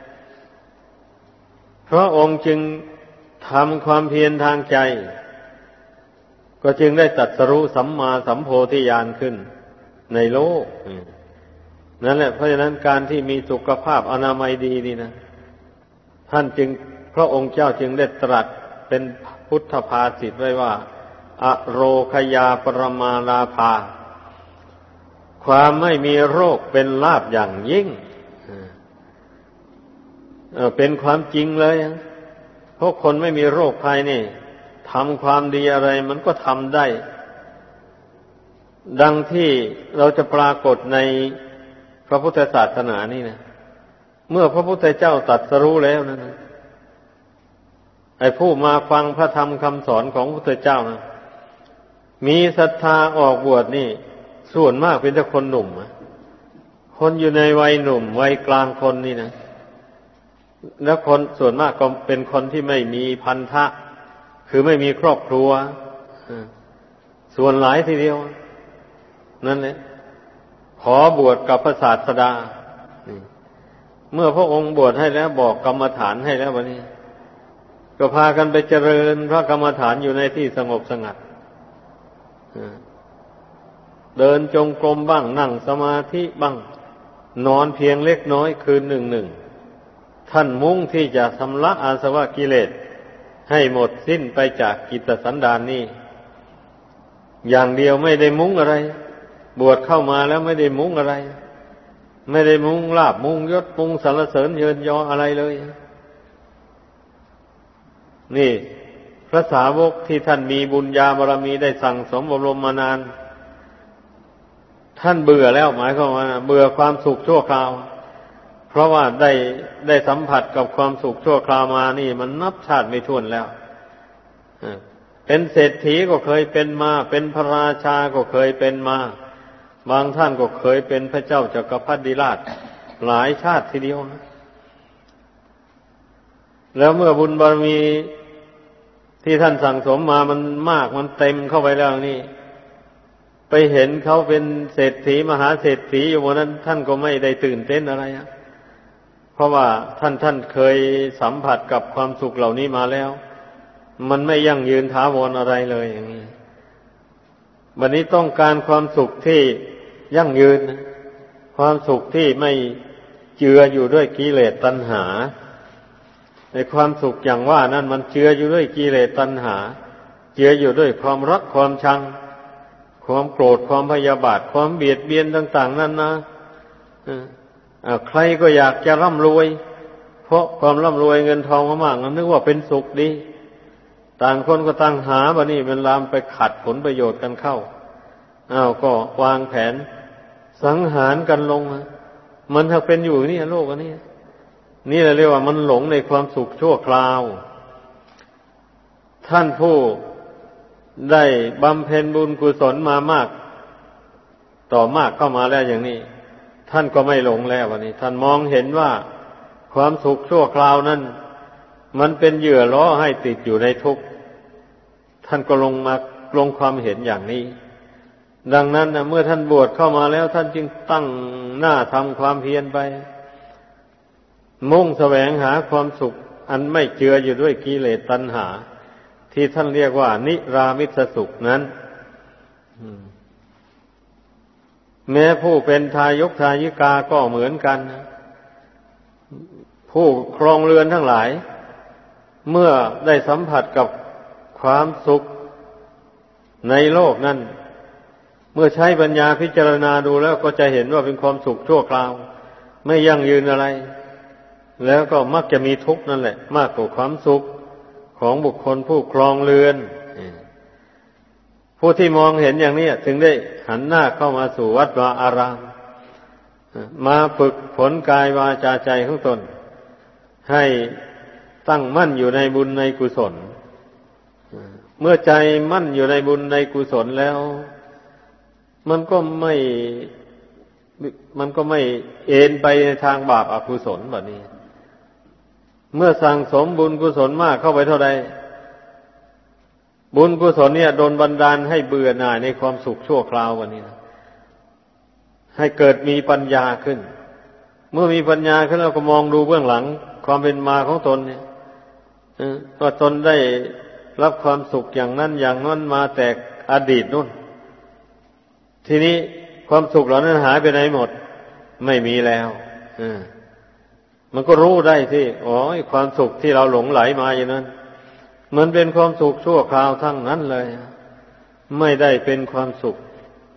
พระองค์จึงทำความเพียรทางใจก็จึงได้ตรัสรู้สัมมาสัมโพธิญาณขึ้นในโลกนั่นแหละเพราะฉะนั้นการที่มีสุขภาพอนามัยดีนี่นะท่านจึงพระองค์เจ้าจึงได้ตรัสเป็นพุทธภาษิตไว้ว่าอโรคยาปรมาลาภาความไม่มีโรคเป็นลาภอย่างยิ่งเป็นความจริงเลยเพราะคนไม่มีโรคภัยนี่ทำความดีอะไรมันก็ทำได้ดังที่เราจะปรากฏในพระพุทธศาสนานี่นะเมื่อพระพุทธเจ้าตรัสรู้แล้วนะไอ้ผู้มาฟังพระธรรมคำสอนของพระพุทธเจ้านะมีศรัทธาออกบวชนี่ส่วนมากเป็นแต่คนหนุ่มคนอยู่ในวัยหนุ่มวัยกลางคนนี่นะแล้วคนส่วนมากก็เป็นคนที่ไม่มีพันธะคือไม่มีครอบครัวส่วนหลายทีเดียวนั่นแหละขอบวชกับพระศาสดาเมื่อพระองค์บวชให้แล้วบอกกรรมฐานให้แล้ววันนี้ก็พากันไปเจริญพระกรรมฐานอยู่ในที่สงบสงัดเดินจงกรมบ้างนั่งสมาธิบ้างนอนเพียงเล็กน้อยคืนหนึ่งท่านมุ่งที่จะชำระอาสวะกิเลสให้หมดสิ้นไปจากกิตสันดานนี้อย่างเดียวไม่ได้มุ่งอะไรบวชเข้ามาแล้วไม่ได้มุ่งอะไรไม่ได้มุ่งลาภมุ่งยศมุ่งสรรเสริญเยินยออะไรเลยนี่พระสาวกที่ท่านมีบุญญาบารมีได้สั่งสมอบรมมานานท่านเบื่อแล้วหมายความว่าเบื่อความสุขชั่วคราวเพราะว่าได้สัมผัสกับความสุขชั่วคราวมานี่มันนับชาติไม่ถ้วนแล้วเป็นเศรษฐีก็เคยเป็นมาเป็นพระราชาก็เคยเป็นมาบางท่านก็เคยเป็นพระเจ้าจักรพรรดิราชหลายชาติทีเดียวนะแล้วเมื่อบุญบารมีที่ท่านสั่งสมมามันมากมันเต็มเข้าไปแล้วนี่ไปเห็นเขาเป็นเศรษฐีมหาเศรษฐีอยู่บนนั้นท่านก็ไม่ได้ตื่นเต้นอะไรเพราะว่าท่านเคยสัมผัสกับความสุขเหล่านี้มาแล้วมันไม่ยั่งยืนถาวรอะไรเลยอย่างนี้วันนี้ต้องการความสุขที่ยั่งยืนความสุขที่ไม่เจืออยู่ด้วยกิเลสตัณหาในความสุขอย่างว่านั้นมันเจืออยู่ด้วยกิเลสตัณหาเจืออยู่ด้วยความรักความชังความโกรธความพยาบาทความเบียดเบียนต่างๆนั่นนะใครก็อยากจะร่ำรวยเพราะความร่ำรวยเงินทองมากๆนึกว่าเป็นสุขดีต่างคนก็ต่างหาบัดนี้มันลามไปขัดผลประโยชน์กันเข้าก็วางแผนสังหารกันลงมันถ้าเป็นอยู่นี่โลกอันนี้นี่เรียกว่ามันหลงในความสุขชั่วคราวท่านผู้ได้บำเพ็ญบุญกุศลมามากต่อมากเข้ามาแล้วอย่างนี้ท่านก็ไม่หลงแล้ววันนี้ท่านมองเห็นว่าความสุขชั่วคราวนั้นมันเป็นเหยื่อล่อให้ติดอยู่ในทุกข์ท่านก็ลงความเห็นอย่างนี้ดังนั้นเมื่อท่านบวชเข้ามาแล้วท่านจึงตั้งหน้าทำความเพียรไปมุ่งแสวงหาความสุขอันไม่เจืออยู่ด้วยกิเลสตัณหาที่ท่านเรียกว่านิรามิตสุขนั้นแม้ผู้เป็นทายกทายิกาก็เหมือนกันผู้ครองเรือนทั้งหลายเมื่อได้สัมผัสกับความสุขในโลกนั้นเมื่อใช้ปัญญาพิจารณาดูแล้วก็จะเห็นว่าเป็นความสุขชั่วคราวไม่ยั่งยืนอะไรแล้วก็มักจะมีทุกข์นั่นแหละมากกว่าความสุขของบุคคลผู้ครองเรือนผู้ที่มองเห็นอย่างนี้ถึงได้หันหน้าเข้ามาสู่วัดวาอารามมาฝึกฝนกายวาจาใจของตนให้ตั้งมั่นอยู่ในบุญในกุศลเมื่อใจมั่นอยู่ในบุญในกุศลแล้วมันก็ไม่เอ็นไปในทางบาปอกุศลแบบนี้เมื่อสั่งสมบุญกุศลมากเข้าไปเท่าใดบุญกุศลเนี่ยโดนบันดาลให้เบื่อหน่ายในความสุขชั่วคราวแบบนี้นะให้เกิดมีปัญญาขึ้นเมื่อมีปัญญาขึ้นเราก็มองดูเบื้องหลังความเป็นมาของตนเนี่ยว่าตนได้รับความสุขอย่างนั้นอย่างนั้นมาแต่อดีตนู่นทีนี้ความสุขเหล่านั้นหายไปไหนหมดไม่มีแล้วมันก็รู้ได้ที่อ๋อความสุขที่เราหลงไหลมาอย่างนั้นมันเป็นความสุขชั่วคราวทั้งนั้นเลยไม่ได้เป็นความสุข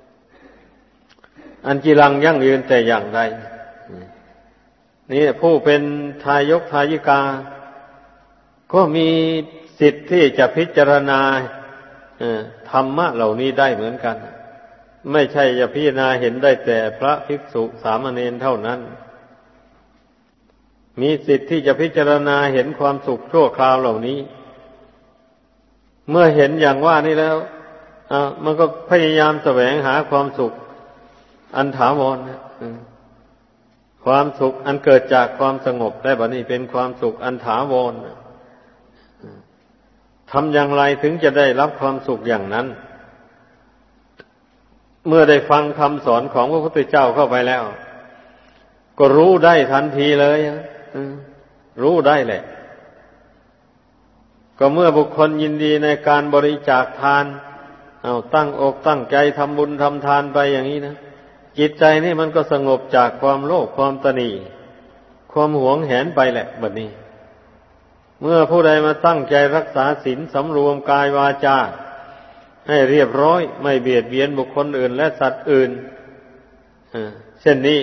อันจีรังยั่งยืนแต่อย่างใดนี่ผู้เป็นทายกทายิกาก็มีสิทธิ์ที่จะพิจารณาธรรมะเหล่านี้ได้เหมือนกันไม่ใช่จะพิจารณาเห็นได้แต่พระภิกษุสามเณรเท่านั้นมีสิทธิ์ที่จะพิจารณาเห็นความสุขชั่วคราวเหล่านี้เมื่อเห็นอย่างว่านี้แล้วมันก็พยายามแสวงหาความสุขอันถาวรความสุขอันเกิดจากความสงบได้บัดนี้เป็นความสุขอันถาวรทำอย่างไรถึงจะได้รับความสุขอย่างนั้นเมื่อได้ฟังคำสอนของพระพุทธเจ้าเข้าไปแล้วก็รู้ได้ทันทีเลยรู้ได้แหละก็เมื่อบุคคลยินดีในการบริจาคทานตั้งอกตั้งใจทำบุญทำทานไปอย่างนี้นะจิตใจนี่มันก็สงบจากความโลภความตณีความหวงแหนไปแหละบัดนี้เมื่อผู้ใดมาตั้งใจรักษาศีลสำรวมกายวาจาให้เรียบร้อยไม่เบียดเบียนบุคคลอื่นและสัตว์อื่นเช่นนี้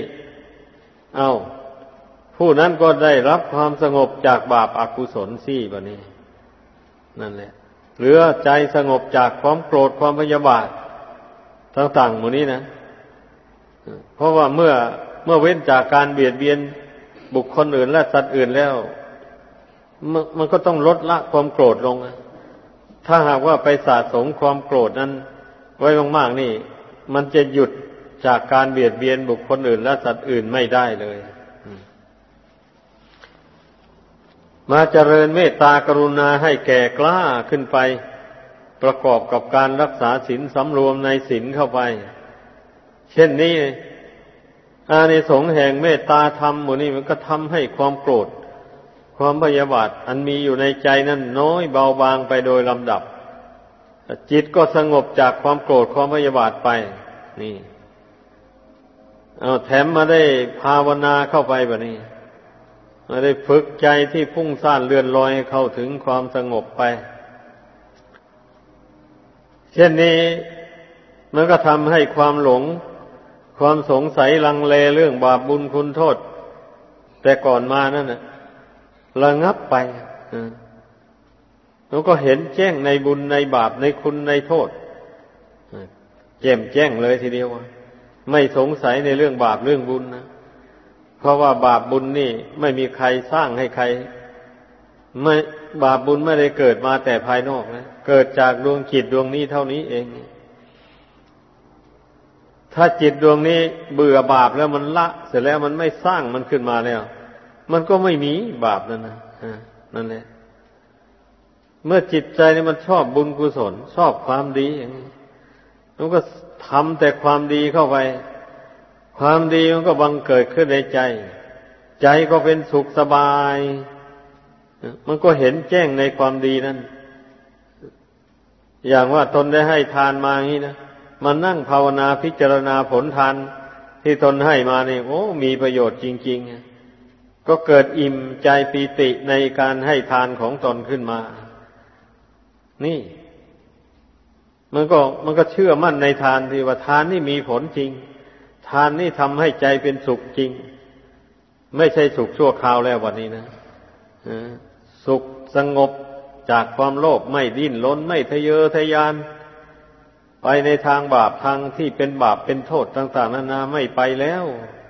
ผู้นั้นก็ได้รับความสงบจากบาปอกุศลซี่บัดนี้นั่นแหละเหลือใจสงบจากความโกรธความพยาบาทต่างๆหมู่นี้นะเพราะว่าเมื่อเว้นจากการเบียดเบียนบุคคลอื่นและสัตว์อื่นแล้วมันก็ต้องลดละความโกรธลงถ้าหากว่าไปสะสมความโกรธนั้นไว้มากๆนี่มันจะหยุดจากการเบียดเบียนบุคคลอื่นและสัตว์อื่นไม่ได้เลยมาเจริญเมตตากรุณาให้แก่กล้าขึ้นไปประกอบกับการรักษาศีลสำรวมในศีลเข้าไปเช่นนี้อานิสงส์แห่งเมตตาธรรมหมู่นี้มันก็ทำให้ความโกรธความพยาบาทอันมีอยู่ในใจนั้นน้อยเบาบางไปโดยลำดับจิตก็สงบจากความโกรธความพยาบาทไปนี่แถมมาได้ภาวนาเข้าไปแบบนี้มาได้ฝึกใจที่พุ่งซ่านเลื่อนลอยให้เข้าถึงความสงบไปเช่นนี้มันก็ทำให้ความหลงความสงสัยลังเลเรื่องบาปบุญคุณโทษแต่ก่อนมานั่นน่ะระงับไปแล้วก็เห็นแจ้งในบุญในบาปในคุณในโทษแจ่มแจ้งเลยทีเดียวไม่สงสัยในเรื่องบาปเรื่องบุญนะเพราะว่าบาปบุญนี่ไม่มีใครสร้างให้ใครไม่บาปบุญไม่ได้เกิดมาแต่ภายนอกนะเกิดจากดวงจิตดวงนี้เท่านี้เองถ้าจิตดวงนี้เบื่อบาปแล้วมันละเสร็จแล้วมันไม่สร้างมันขึ้นมาแล้วมันก็ไม่มีบาปนั่นนะนั่นแหละเมื่อจิตใจนี่มันชอบบุญกุศลชอบความดีอย่างนี้มันก็ทำแต่ความดีเข้าไปความดีมันก็บังเกิดขึ้นในใจใจก็เป็นสุขสบายมันก็เห็นแจ้งในความดีนั้นอย่างว่าตนได้ให้ทานมาอย่างนี้นะมานั่งภาวนาพิจารณาผลทานที่ตนให้มานี่โอ้มีประโยชน์จริงๆก็เกิดอิ่มใจปีติในการให้ทานของตนขึ้นมานี่มันก็เชื่อมั่นในทานที่ว่าทานนี่มีผลจริงทานนี่ทำให้ใจเป็นสุขจริงไม่ใช่สุขชั่วคราวแล้ววันนี้นะสุขสงบจากความโลภไม่ดิ้นรนไม่ทะเยอทะยานไปในทางบาปทางที่เป็นบาปเป็นโทษต่างๆนานาไม่ไปแล้ว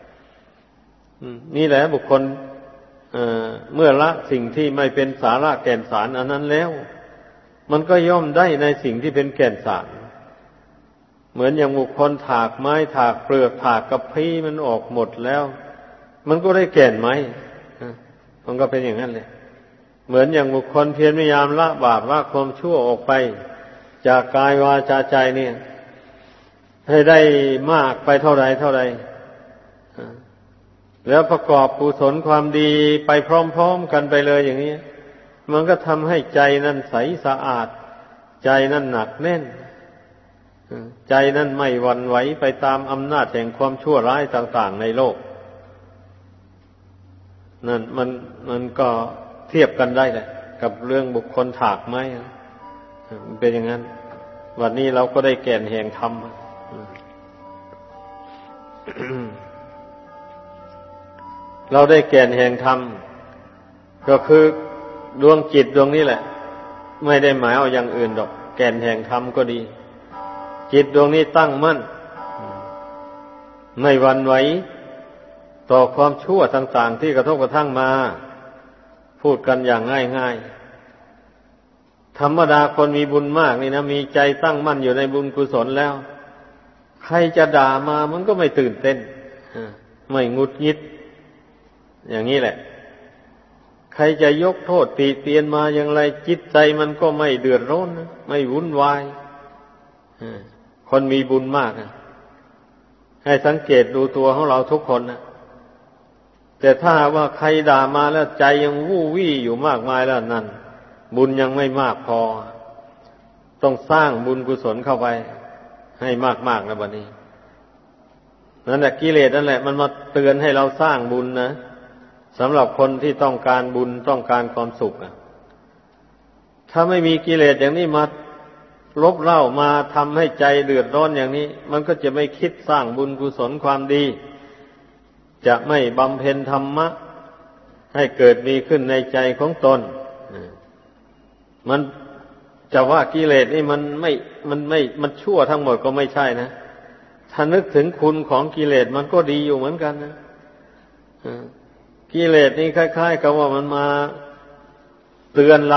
นี่แหละบุคคลเมื่อละสิ่งที่ไม่เป็นสาระแก่นสารอันนั้นแล้วมันก็ย่อมได้ในสิ่งที่เป็นแก่นสารเหมือนอย่างบุคคลถากไม้ถากเปลือกถากกระพี้มันออกหมดแล้วมันก็ได้แก่นไม้มันก็เป็นอย่างนั้นเลยเหมือนอย่างบุคคลเพียรพยายามละบาปละความชั่วออกไปจากกายวาจาใจเนี่ยให้ได้มากไปเท่าไรแล้วประกอบกุศลความดีไปพร้อมๆกันไปเลยอย่างนี้มันก็ทำให้ใจนั้นใสสะอาดใจนั้นหนักแน่นใจนั้นไม่หวั่นไหวไปตามอำนาจแห่งความชั่วร้ายต่างๆในโลกนั่นมันก็เทียบกันได้แหละกับเรื่องบุคคลถากไม้มันเป็นอย่างนั้นวันนี้เราก็ได้แก่นแห่งธรรม เราได้แก่นแห่งธรรมก็คือดวงจิตดวงนี้แหละไม่ได้หมายเอาอย่างอื่นหรอกแก่นแห่งธรรมก็ดีจิตดวงนี้ตั้งมั่นไม่หวั่นไหวต่อความชั่วต่างๆที่กระทบกระทั่งมาพูดกันอย่างง่ายๆธรรมดาคนมีบุญมากนี่นะมีใจตั้งมั่นอยู่ในบุญกุศลแล้วใครจะด่ามามันก็ไม่ตื่นเต้นไม่งุดหงิดอย่างนี้แหละใครจะยกโทษตีเตียนมาอย่างไรจิตใจมันก็ไม่เดือดร้อนไม่วุ่นวายคนมีบุญมากให้สังเกตดูตัวของเราทุกคนนะแต่ถ้าว่าใครด่ามาแล้วใจยังวู่วี่อยู่มากมายแล้วนั่นบุญยังไม่มากพอต้องสร้างบุญกุศลเข้าไปให้มากๆนะบัดนี้นั่นแหละกิเลสนั่นแหละมันมาเตือนให้เราสร้างบุญนะสำหรับคนที่ต้องการบุญต้องการความสุขถ้าไม่มีกิเลสอย่างนี้มาลบเล่ามาทำให้ใจเดือดร้อนอย่างนี้มันก็จะไม่คิดสร้างบุญกุศลความดีจะไม่บำเพ็ญธรรมะให้เกิดมีขึ้นในใจของตนมันจะว่ากิเลสนี่มันชั่วทั้งหมดก็ไม่ใช่นะถ้านึกถึงคุณของกิเลสมันก็ดีอยู่เหมือนกันนะกิเลสนี่คล้ายๆกับว่ามันมาเตือนเรา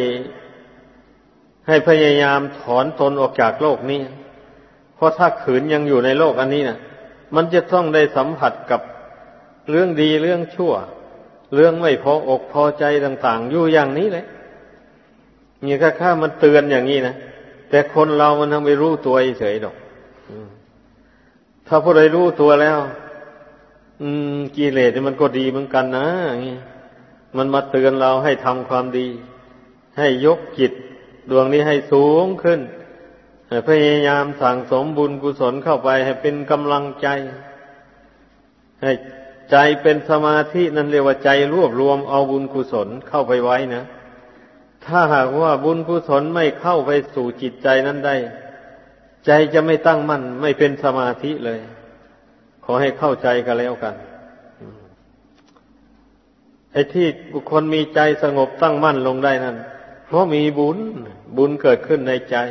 ให้พยายามถอนตนออกจากโลกนี้เพราะถ้าขืนยังอยู่ในโลกอันนี้นะมันจะต้องได้สัมผัสกับเรื่องดีเรื่องชั่วเรื่องไม่พออกพอใจต่างๆอยู่อย่างนี้แหละนี่ค่ามันเตือนอย่างนี้นะแต่คนเรามันทำไม่รู้ตัวเฉยๆหรอกถ้าผู้ใดรู้ตัวแล้วกิเลสนี่มันก็ดีเหมือนกันนะอย่างนี้มันมาเตือนเราให้ทำความดีให้ยกจิตดวงนี้ให้สูงขึ้นให้พยายามสั่งสมบุญกุศลเข้าไปให้เป็นกำลังใจให้ใจเป็นสมาธินั่นเรียกว่าใจรวบรวมเอาบุญกุศลเข้าไปไว้นะถ้าหากว่าบุญกุศลไม่เข้าไปสู่จิตใจนั้นได้ใจจะไม่ตั้งมั่นไม่เป็นสมาธิเลยขอให้เข้าใจกันแล้วกันไอ้ที่บุคคลมีใจสงบตั้งมั่นลงได้นั้นเพราะมีบุญเกิดขึ้นในใจ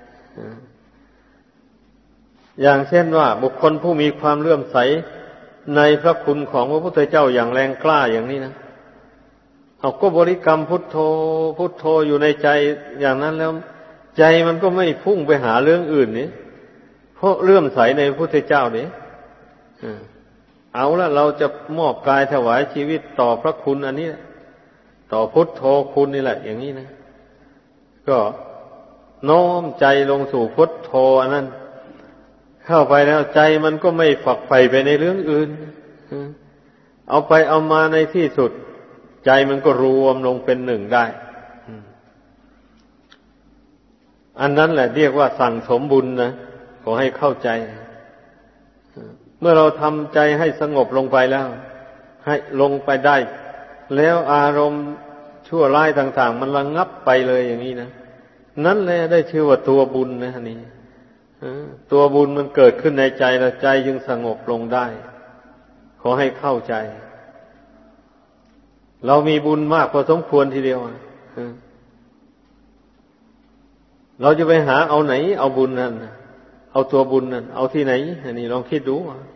อย่างเช่นว่าบุคคลผู้มีความเลื่อมใสในพระคุณของพระพุทธเจ้าอย่างแรงกล้าอย่างนี้นะเอาก็บริกรรมพุทโธพุทโธอยู่ในใจอย่างนั้นแล้วใจมันก็ไม่พุ่งไปหาเรื่องอื่นนี่เพราะเลื่อมใสในพระพุทธเจ้านี่เอาละเราจะมอบกายถวายชีวิตต่อพระคุณอันนี้ต่อพุทโธคุณนี่แหละอย่างนี้นะก็โน้มใจลงสู่พุทโธอันนั้นเข้าไปแล้วใจมันก็ไม่ฝักใฝ่ไปในเรื่องอื่นเอาไปเอามาในที่สุดใจมันก็รวมลงเป็นหนึ่งได้อันนั้นแหละเรียกว่าสั่งสมบุญนะขอให้เข้าใจเมื่อเราทำใจให้สงบลงไปแล้วให้ลงไปได้แล้วอารมณ์ชั่วร้ายต่างๆมันระงับไปเลยอย่างนี้นะนั่นแหละได้ชื่อว่าตัวบุญนะนี่ตัวบุญมันเกิดขึ้นในใจแล้วใจจึงสงบลงได้ขอให้เข้าใจเรามีบุญมากพอสมควรทีเดียวเราจะไปหาเอาไหนเอาบุญนั่นเอาตัวบุญนั่นเอาที่ไหนอันนี้ลองคิดดู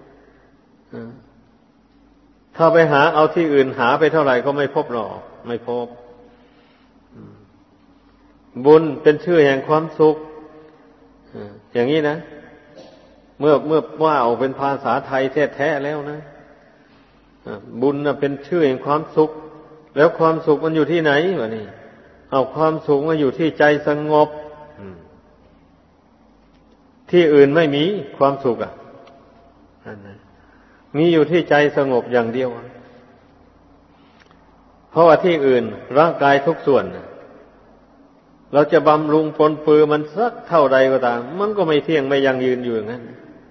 ถ้าไปหาเอาที่อื่นหาไปเท่าไหร่ก็ไม่พบหรอกไม่พบบุญเป็นชื่อแห่งความสุขอย่างนี้นะเมื่อว่าออกเป็นภาษาไทยแท้ๆแล้วนะบุญเป็นชื่อแห่งความสุขแล้วความสุขมันอยู่ที่ไหนวะนี่เอาความสุขมันอยู่ที่ใจสงบที่อื่นไม่มีความสุขมีอยู่ที่ใจสงบอย่างเดียวเพราะว่าที่อื่นร่างกายทุกส่วนเราจะบำรุงปรนปือมันสักเท่าใดก็ตามมันก็ไม่เที่ยงไม่ยั่งยืนอยู่อย่างนั้น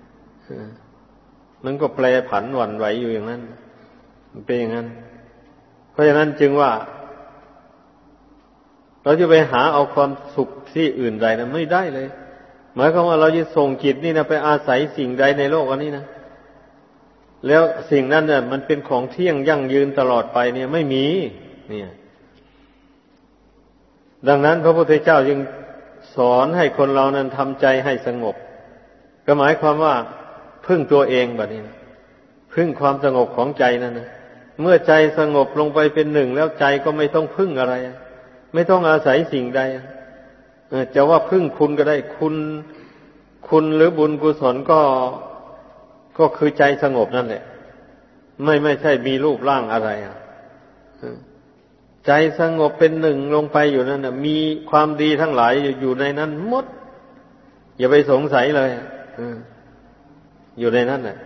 มันก็แปรผันหวั่นไหวอยู่อย่างนั้นมันเป็นอย่างนั้นเพราะฉะนั้นจึงว่าเราจะไปหาเอาความสุขที่อื่นใดนะไม่ได้เลยหมายความว่าเราจะส่งจิตนี่นะไปอาศัยสิ่งใดในโลกอันนี้นะแล้วสิ่งนั้นเนี่ยมันเป็นของเที่ยงยั่งยืนตลอดไปเนี่ยไม่มีเนี่ยดังนั้นพระพุทธเจ้าจึงสอนให้คนเรานั้นทำใจให้สงบก็หมายความว่าพึ่งตัวเองแบบนี้นะพึ่งความสงบของใจนั่นนะเมื่อใจสงบลงไปเป็นหนึ่งแล้วใจก็ไม่ต้องพึ่งอะไรไม่ต้องอาศัยสิ่งใดจะว่าพึ่งคุณก็ได้คุณหรือบุญกุศลก็คือใจสงบนั่นแหละไม่ใช่มีรูปร่างอะไรใจสงบเป็นหนึ่งลงไปอยู่นั่นน่ะมีความดีทั้งหลายอยู่ในนั้นหมดอย่าไปสงสัยเลยอยู่ในนั้นน่ะ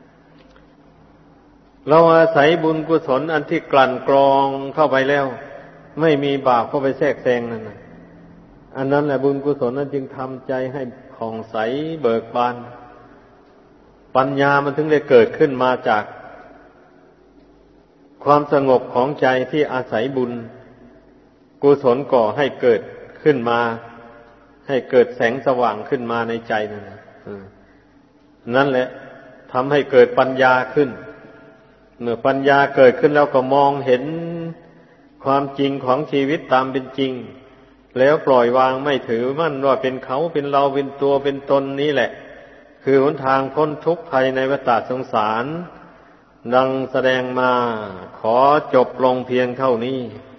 เราอาศัยบุญกุศลอันที่กลั่นกรองเข้าไปแล้วไม่มีบาปเข้าไปแทรกแซงนั่นน่ะอันนั้นแหละบุญกุศลนั้นจึงทำใจให้ผ่องใสเบิกบานปัญญามันถึงได้เกิดขึ้นมาจากความสงบของใจที่อาศัยบุญกุศลก่อให้เกิดขึ้นมาให้เกิดแสงสว่างขึ้นมาในใจนั่นแหละทำให้เกิดปัญญาขึ้นเมื่อปัญญาเกิดขึ้นแล้วก็มองเห็นความจริงของชีวิตตามเป็นจริงแล้วปล่อยวางไม่ถือมั่นว่าเป็นเขาเป็นเราเป็นตัวเป็นตนนี้แหละคือหนทางพ้นทุกข์ภายในวัฏสงสารดังแสดงมาขอจบลงเพียงเท่านี้